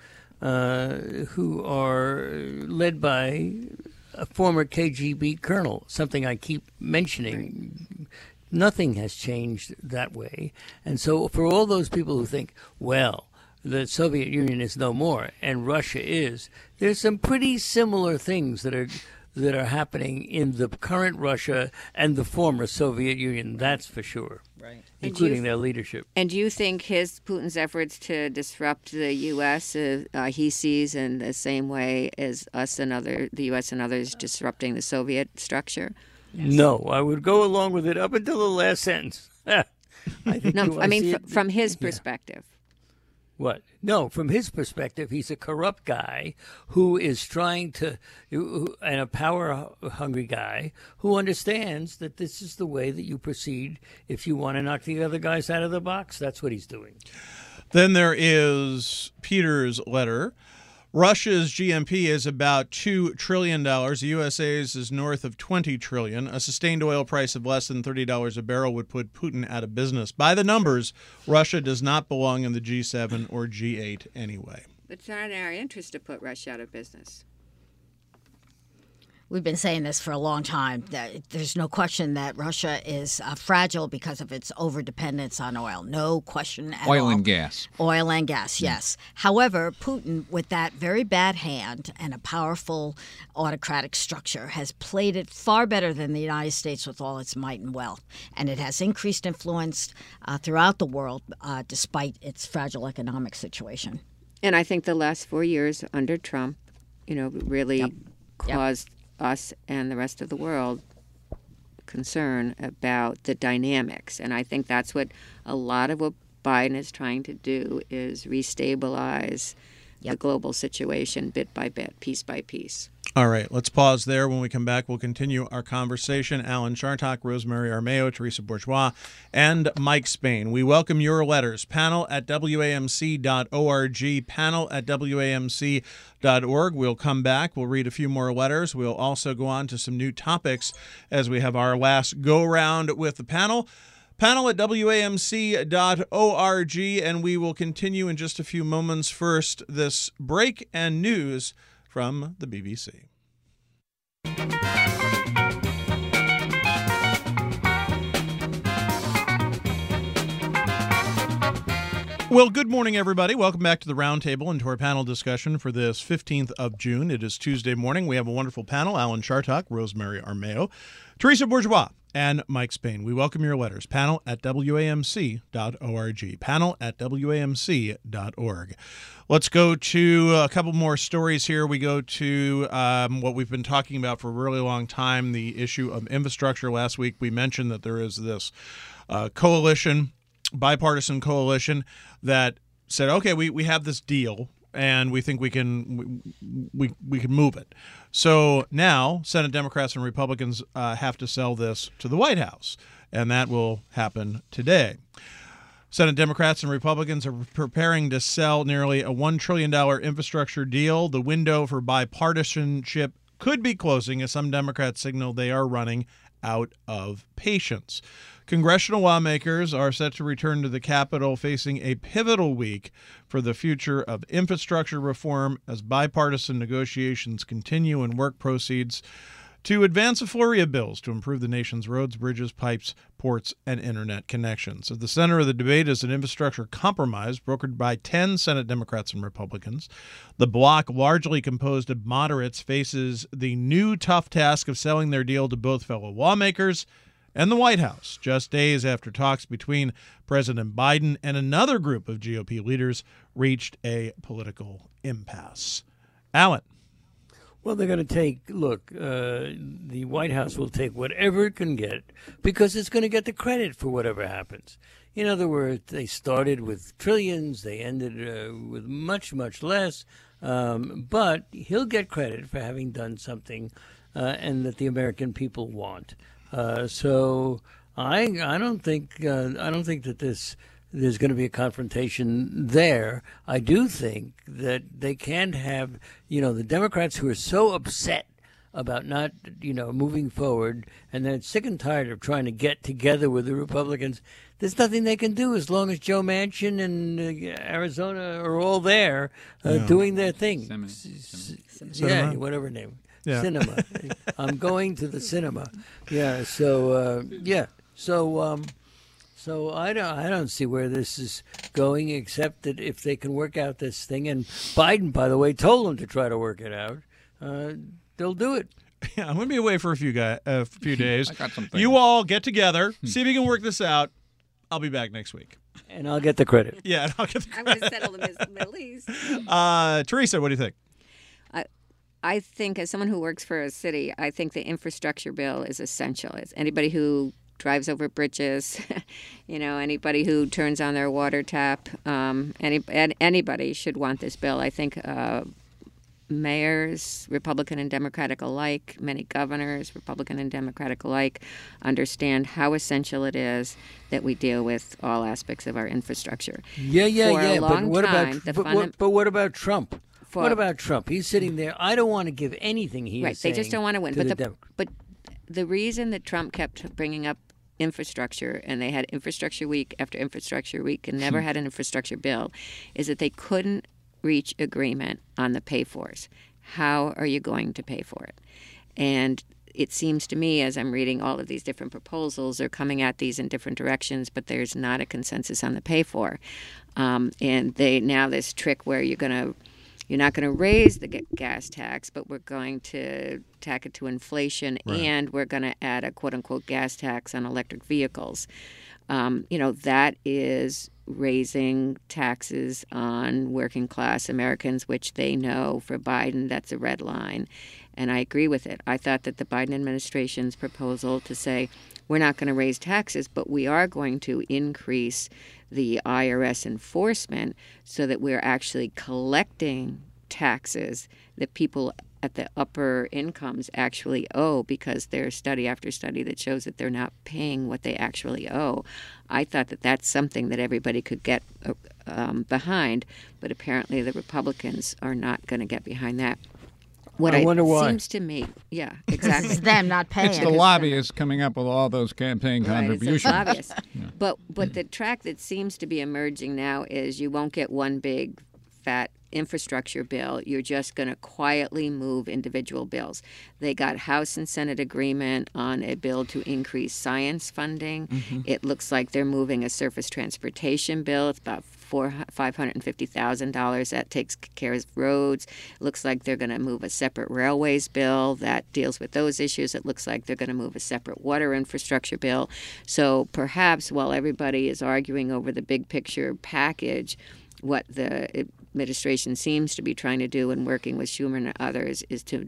led by a former KGB colonel, something I keep mentioning. Right. Nothing has changed that way. And so for all those people who think, well, the Soviet Union is no more and Russia is, there's some pretty similar things that are happening in the current Russia and the former Soviet Union, that's for sure. Right. Including their leadership. And do you think Putin's efforts to disrupt the U.S. He sees in the same way as the U.S. and others disrupting the Soviet structure? No, I would go along with it up until the last sentence. From his perspective. What? No, from his perspective, he's a corrupt guy who is trying to, and a power-hungry guy who understands that this is the way that you proceed if you want to knock the other guys out of the box. That's what he's doing. Then there is Peter's letter. Russia's GNP is about $2 trillion. The USA's is north of $20 trillion. A sustained oil price of less than $30 a barrel would put Putin out of business. By the numbers, Russia does not belong in the G7 or G8 anyway. It's not in our interest to put Russia out of business. We've been saying this for a long time. There's no question that Russia is fragile because of its overdependence on oil. No question at all. Oil and gas. Oil and gas, yes. However, Putin, with that very bad hand and a powerful autocratic structure, has played it far better than the United States with all its might and wealth. And it has increased influence throughout the world despite its fragile economic situation. And I think the last 4 years under Trump, really caused us and the rest of the world concern about the dynamics. And I think that's what a lot of what Biden is trying to do is restabilize the global situation bit by bit, piece by piece. All right, let's pause there. When we come back, we'll continue our conversation. Alan Chartock, Rosemary Armeo, Teresa Bourgeois, and Mike Spain. We welcome your letters. panel@wamc.org, panel@wamc.org. We'll come back. We'll read a few more letters. We'll also go on to some new topics as we have our last go-round with the panel. Panel@wamc.org, and we will continue in just a few moments. First, this break and news from the BBC. Well, good morning, everybody. Welcome back to the Roundtable and to our panel discussion for this 15th of June. It is Tuesday morning. We have a wonderful panel: Alan Chartock, Rosemary Armao, Teresa Bourgeois, and Mike Spain. We welcome your letters. Panel@WAMC.org. Panel@WAMC.org. Let's go to a couple more stories here. We go to what we've been talking about for a really long time, the issue of infrastructure. Last week we mentioned that there is this bipartisan coalition that said, okay, we have this deal and we think we can move it. So now Senate Democrats and Republicans have to sell this to the White House, and that will happen today. Senate Democrats and Republicans are preparing to sell nearly a $1 trillion infrastructure deal. The window for bipartisanship could be closing as some Democrats signal they are running out of patience. Congressional lawmakers are set to return to the Capitol facing a pivotal week for the future of infrastructure reform as bipartisan negotiations continue and work proceeds to advance a flurry of bills to improve the nation's roads, bridges, pipes, ports, and internet connections. At the center of the debate is an infrastructure compromise brokered by 10 Senate Democrats and Republicans. The bloc, largely composed of moderates, faces the new tough task of selling their deal to both fellow lawmakers and the White House, just days after talks between President Biden and another group of GOP leaders reached a political impasse. Alan. Well, they're going to the White House will take whatever it can get because it's going to get the credit for whatever happens. In other words, they started with trillions, they ended with much, much less, but he'll get credit for having done something and that the American people want. So I don't think that there's going to be a confrontation there. I do think that they can't have, the Democrats who are so upset about not, moving forward, and they're sick and tired of trying to get together with the Republicans. There's nothing they can do as long as Joe Manchin and Arizona are all there doing their thing. Cinema. Whatever name. Yeah. Cinema. I'm going to the cinema. Yeah. So So I don't see where this is going, except that if they can work out this thing, and Biden, by the way, told them to try to work it out, they'll do it. Yeah, I'm going to be away for a few days. I got some things. You all get together, see if you can work this out. I'll be back next week. And I'll get the credit. Yeah, and I'll get the credit. I'm going to settle the Middle East. Teresa, what do you think? I think, as someone who works for a city, I think the infrastructure bill is essential. It's anybody who drives over bridges, anybody who turns on their water tap, anybody should want this bill. I think mayors, Republican and Democratic alike, many governors, Republican and Democratic alike, understand how essential it is that we deal with all aspects of our infrastructure. Yeah. A long time, but what about Trump? What about Trump? He's sitting there. I don't want to give anything he is saying. They just don't want to win. But the reason that Trump kept bringing up infrastructure, and they had infrastructure week after infrastructure week and never had an infrastructure bill, is that they couldn't reach agreement on the pay-fors. How are you going to pay for it? And it seems to me, as I'm reading all of these different proposals, they're coming at these in different directions, but there's not a consensus on the pay-for. And now this trick where you're not going to raise the gas tax, but we're going to tack it to inflation, right. And we're going to add a quote-unquote gas tax on electric vehicles. That is raising taxes on working-class Americans, which they know for Biden, that's a red line. And I agree with it. I thought that the Biden administration's proposal to say we're not going to raise taxes, but we are going to increase the IRS enforcement so that we're actually collecting taxes that people at the upper incomes actually owe, because there's study after study that shows that they're not paying what they actually owe. I thought that that's something that everybody could get behind, but apparently the Republicans are not going to get behind that. I wonder why. Seems to me, yeah, exactly. It's them not paying. It's the lobbyists coming up with all those campaign contributions. Right, it's the lobbyists. But the track that seems to be emerging now is you won't get one big fat infrastructure bill. You're just going to quietly move individual bills. They got House and Senate agreement on a bill to increase science funding. Mm-hmm. It looks like they're moving a surface transportation bill. It's about $550,000. That takes care of roads. It looks like they're going to move a separate railways bill that deals with those issues. It looks like they're going to move a separate water infrastructure bill. So perhaps while everybody is arguing over the big picture package, what the administration seems to be trying to do and working with Schumer and others is to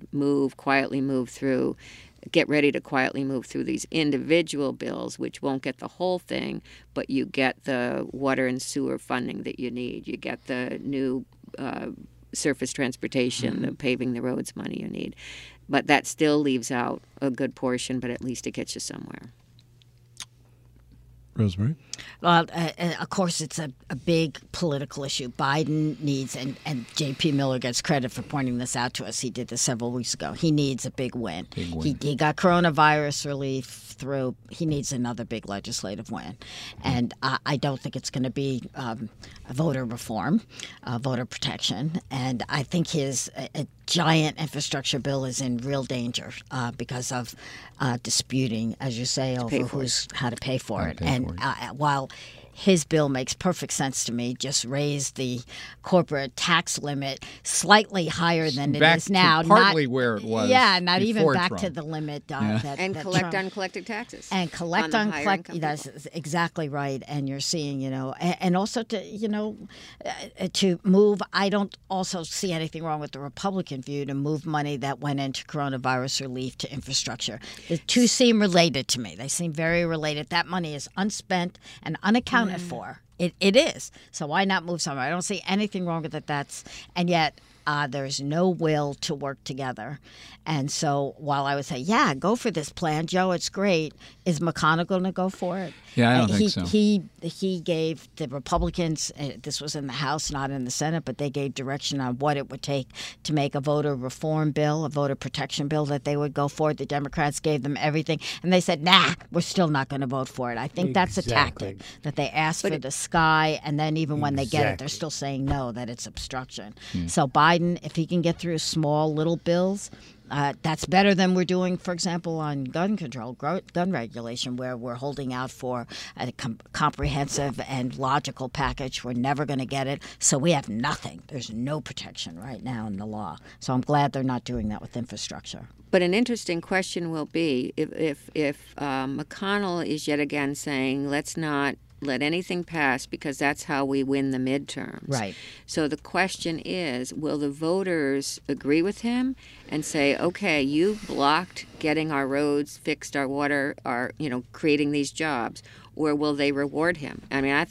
get ready to quietly move through these individual bills, which won't get the whole thing, but you get the water and sewer funding that you need. You get the new surface transportation, the paving the roads money you need. But that still leaves out a good portion, but at least it gets you somewhere. Rosemary? Well, of course, it's a big political issue. Biden needs, and J.P. Miller gets credit for pointing this out to us. He did this several weeks ago. He needs a big win. He got coronavirus relief through. He needs another big legislative win. And I don't think it's going to be a voter reform, voter protection. And I think his giant infrastructure bill is in real danger because of disputing, as you say, over how to pay for it. And while his bill makes perfect sense to me, just raise the corporate tax limit slightly higher than it is now. Partly where it was. Yeah, not even back Trump. to the limit. And collect uncollected taxes. And collect uncollected. That's exactly right. And you're seeing, and also to move. I don't also see anything wrong with the Republican view to move money that went into coronavirus relief to infrastructure. The two seem related to me. They seem very related. That money is unspent and unaccounted for. It is. So why not move somewhere? I don't see anything wrong with it. And yet there's no will to work together. And so while I would say, yeah, go for this plan, Joe, it's great, is McConnell going to go for it? Yeah, I don't think so. He gave the Republicans, this was in the House, not in the Senate, but they gave direction on what it would take to make a voter reform bill, a voter protection bill that they would go for. The Democrats gave them everything. And they said, nah, we're still not going to vote for it. I think that's a tactic, that they ask for the sky, and then even when they get it, they're still saying no, that it's obstruction. So Biden, if he can get through small little bills, that's better than we're doing, for example, on gun control, gun regulation, where we're holding out for a comprehensive and logical package. We're never going to get it. So we have nothing. There's no protection right now in the law. So I'm glad they're not doing that with infrastructure. But an interesting question will be if McConnell is yet again saying, let's not let anything pass because that's how we win the midterms. Right. So the question is, will the voters agree with him and say, okay, you blocked getting our roads fixed, our water, creating these jobs, or will they reward him? I mean,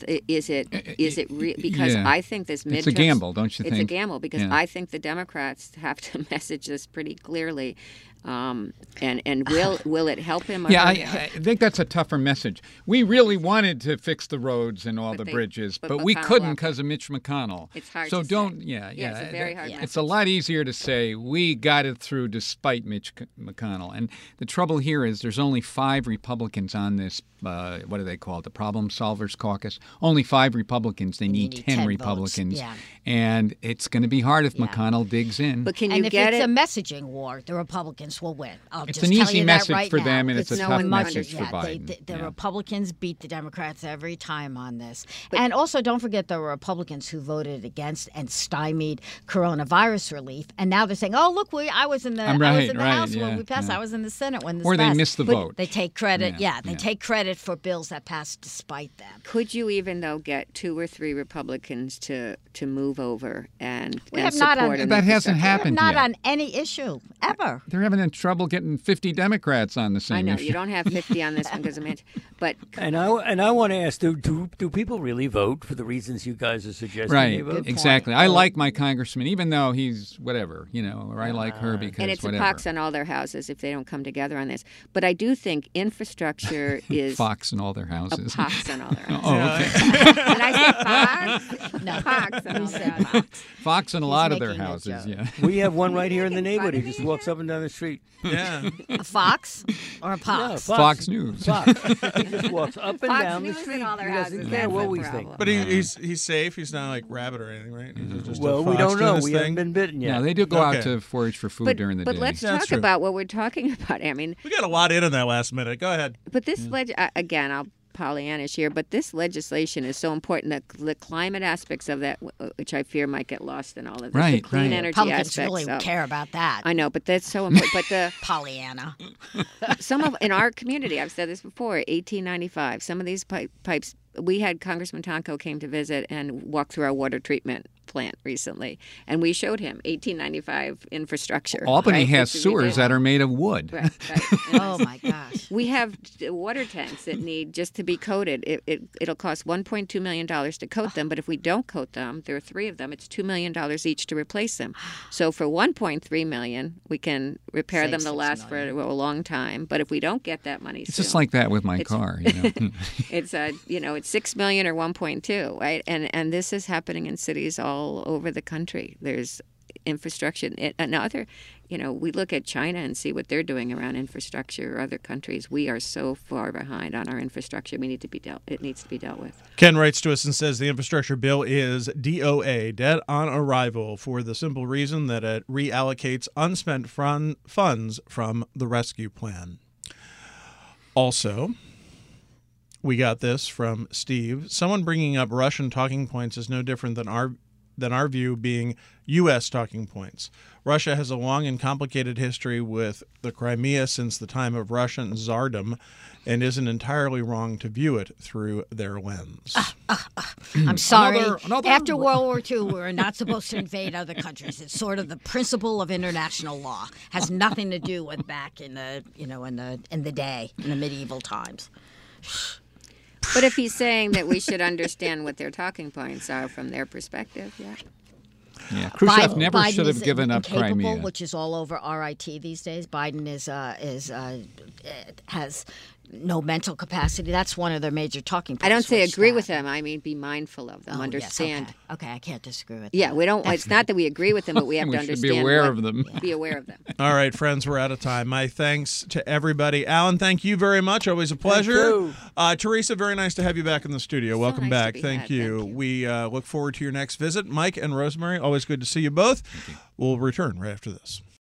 because I think this midterms... It's a gamble, don't you think? It's a gamble because I think the Democrats have to message this pretty clearly. And will it help him? Yeah, I think that's a tougher message. We really wanted to fix the roads and all the bridges, but we couldn't because of Mitch McConnell. It's hard so to don't, say. Yeah. It's a very hard message. It's a lot easier to say we got it through despite Mitch McConnell. And the trouble here is there's only 5 Republicans on this, what do they call it, the Problem Solvers Caucus. Only 5 Republicans. They need 10 Republicans. Yeah. And it's going to be hard if McConnell digs in. But can and you get it? And if it's a messaging war, the Republicans will win. It's an easy message for them, and it's a tough message for Biden. The Republicans beat the Democrats every time on this. And also, don't forget the Republicans who voted against and stymied coronavirus relief, and now they're saying, "Oh, look, I was in the House when we passed. I was in the Senate when this passed." Or they missed the vote. They take credit. They take credit for bills that passed despite them. Could you even though get 2 or 3 Republicans to move over and support that hasn't happened yet. Not yet. on any issue ever. They're having trouble getting 50 Democrats on the same issue. I know you don't have 50 on this one because of Mitch, but and I want to ask: Do people really vote for the reasons you guys are suggesting? Right, they vote? Exactly. I like my congressman, even though he's whatever, or I like her because and it's whatever. a pox on all their houses if they don't come together on this. But I do think infrastructure is fox in all their houses. A pox on all their houses. Oh, okay. Did I say fox? No, pox on all their houses. Fox in a lot of their houses. Yeah. We have one right here in the neighborhood. He just walks up and down the street. Yeah. A fox or a pox? No, Fox News. Fox. He just walks up and Fox down News the street. in all their He doesn't houses. care That's what the we problem. think. But he's safe. He's not like rabbit or anything, right? Just Well, a we fox don't know. doing his We thing. haven't been bitten yet. Yeah, they do go out Okay. to forage for food during the day. But let's That's talk true. about what we're talking about. I mean, We got a lot in on that last minute. Go ahead. but this again, Pollyannish here, but this legislation is so important. The climate aspects of that, which I fear might get lost in all of this. Right, the clean energy Republicans aspects. really care about that. I know, but that's so important. But the Pollyanna. in our community, I've said this before, 1895, some of these pipes, we had Congressman Tonko came to visit and walk through our water treatment plant recently, and we showed him 1895 infrastructure. Albany has sewers that are made of wood. Right. Oh my gosh. We have water tanks that need just to be coated. It'll cost $1.2 million to coat them, but if we don't coat them, there are 3 of them, it's $2 million each to replace them. So for $1.3 million, we can repair them to last for a long time. But if we don't get that money it's just like that with my car. It's $6 million or 1.2, right? And this is happening in cities all over the country. There's infrastructure. We look at China and see what they're doing around infrastructure, or other countries. We are so far behind on our infrastructure. It needs to be dealt with. Ken writes to us and says the infrastructure bill is DOA, dead on arrival, for the simple reason that it reallocates unspent funds from the rescue plan. Also, we got this from Steve. Someone bringing up Russian talking points is no different than our view being U.S. talking points. Russia has a long and complicated history with the Crimea since the time of Russian Tsardom, and isn't entirely wrong to view it through their lens. I'm sorry. After World War II, we're not supposed to invade other countries. It's sort of the principle of international law. Has nothing to do with back in the medieval times. But if he's saying that we should understand what their talking points are from their perspective, Yeah, Khrushchev never Biden should have given up Crimea, which is all over RIT these days. Biden has no mental capacity. That's one of their major talking points. I don't say agree with them. I mean, be mindful of them. Understand. Yes, okay, I can't disagree with that. Yeah, we don't. It's not that we agree with them, but we have to understand. Be aware of them. Be aware of them. All right, friends, we're out of time. My thanks to everybody. Alan, thank you very much. Always a pleasure. Teresa, very nice to have you back in the studio. Welcome back. Thank you. We look forward to your next visit. Mike and Rosemary, always good to see you both. We'll return right after this.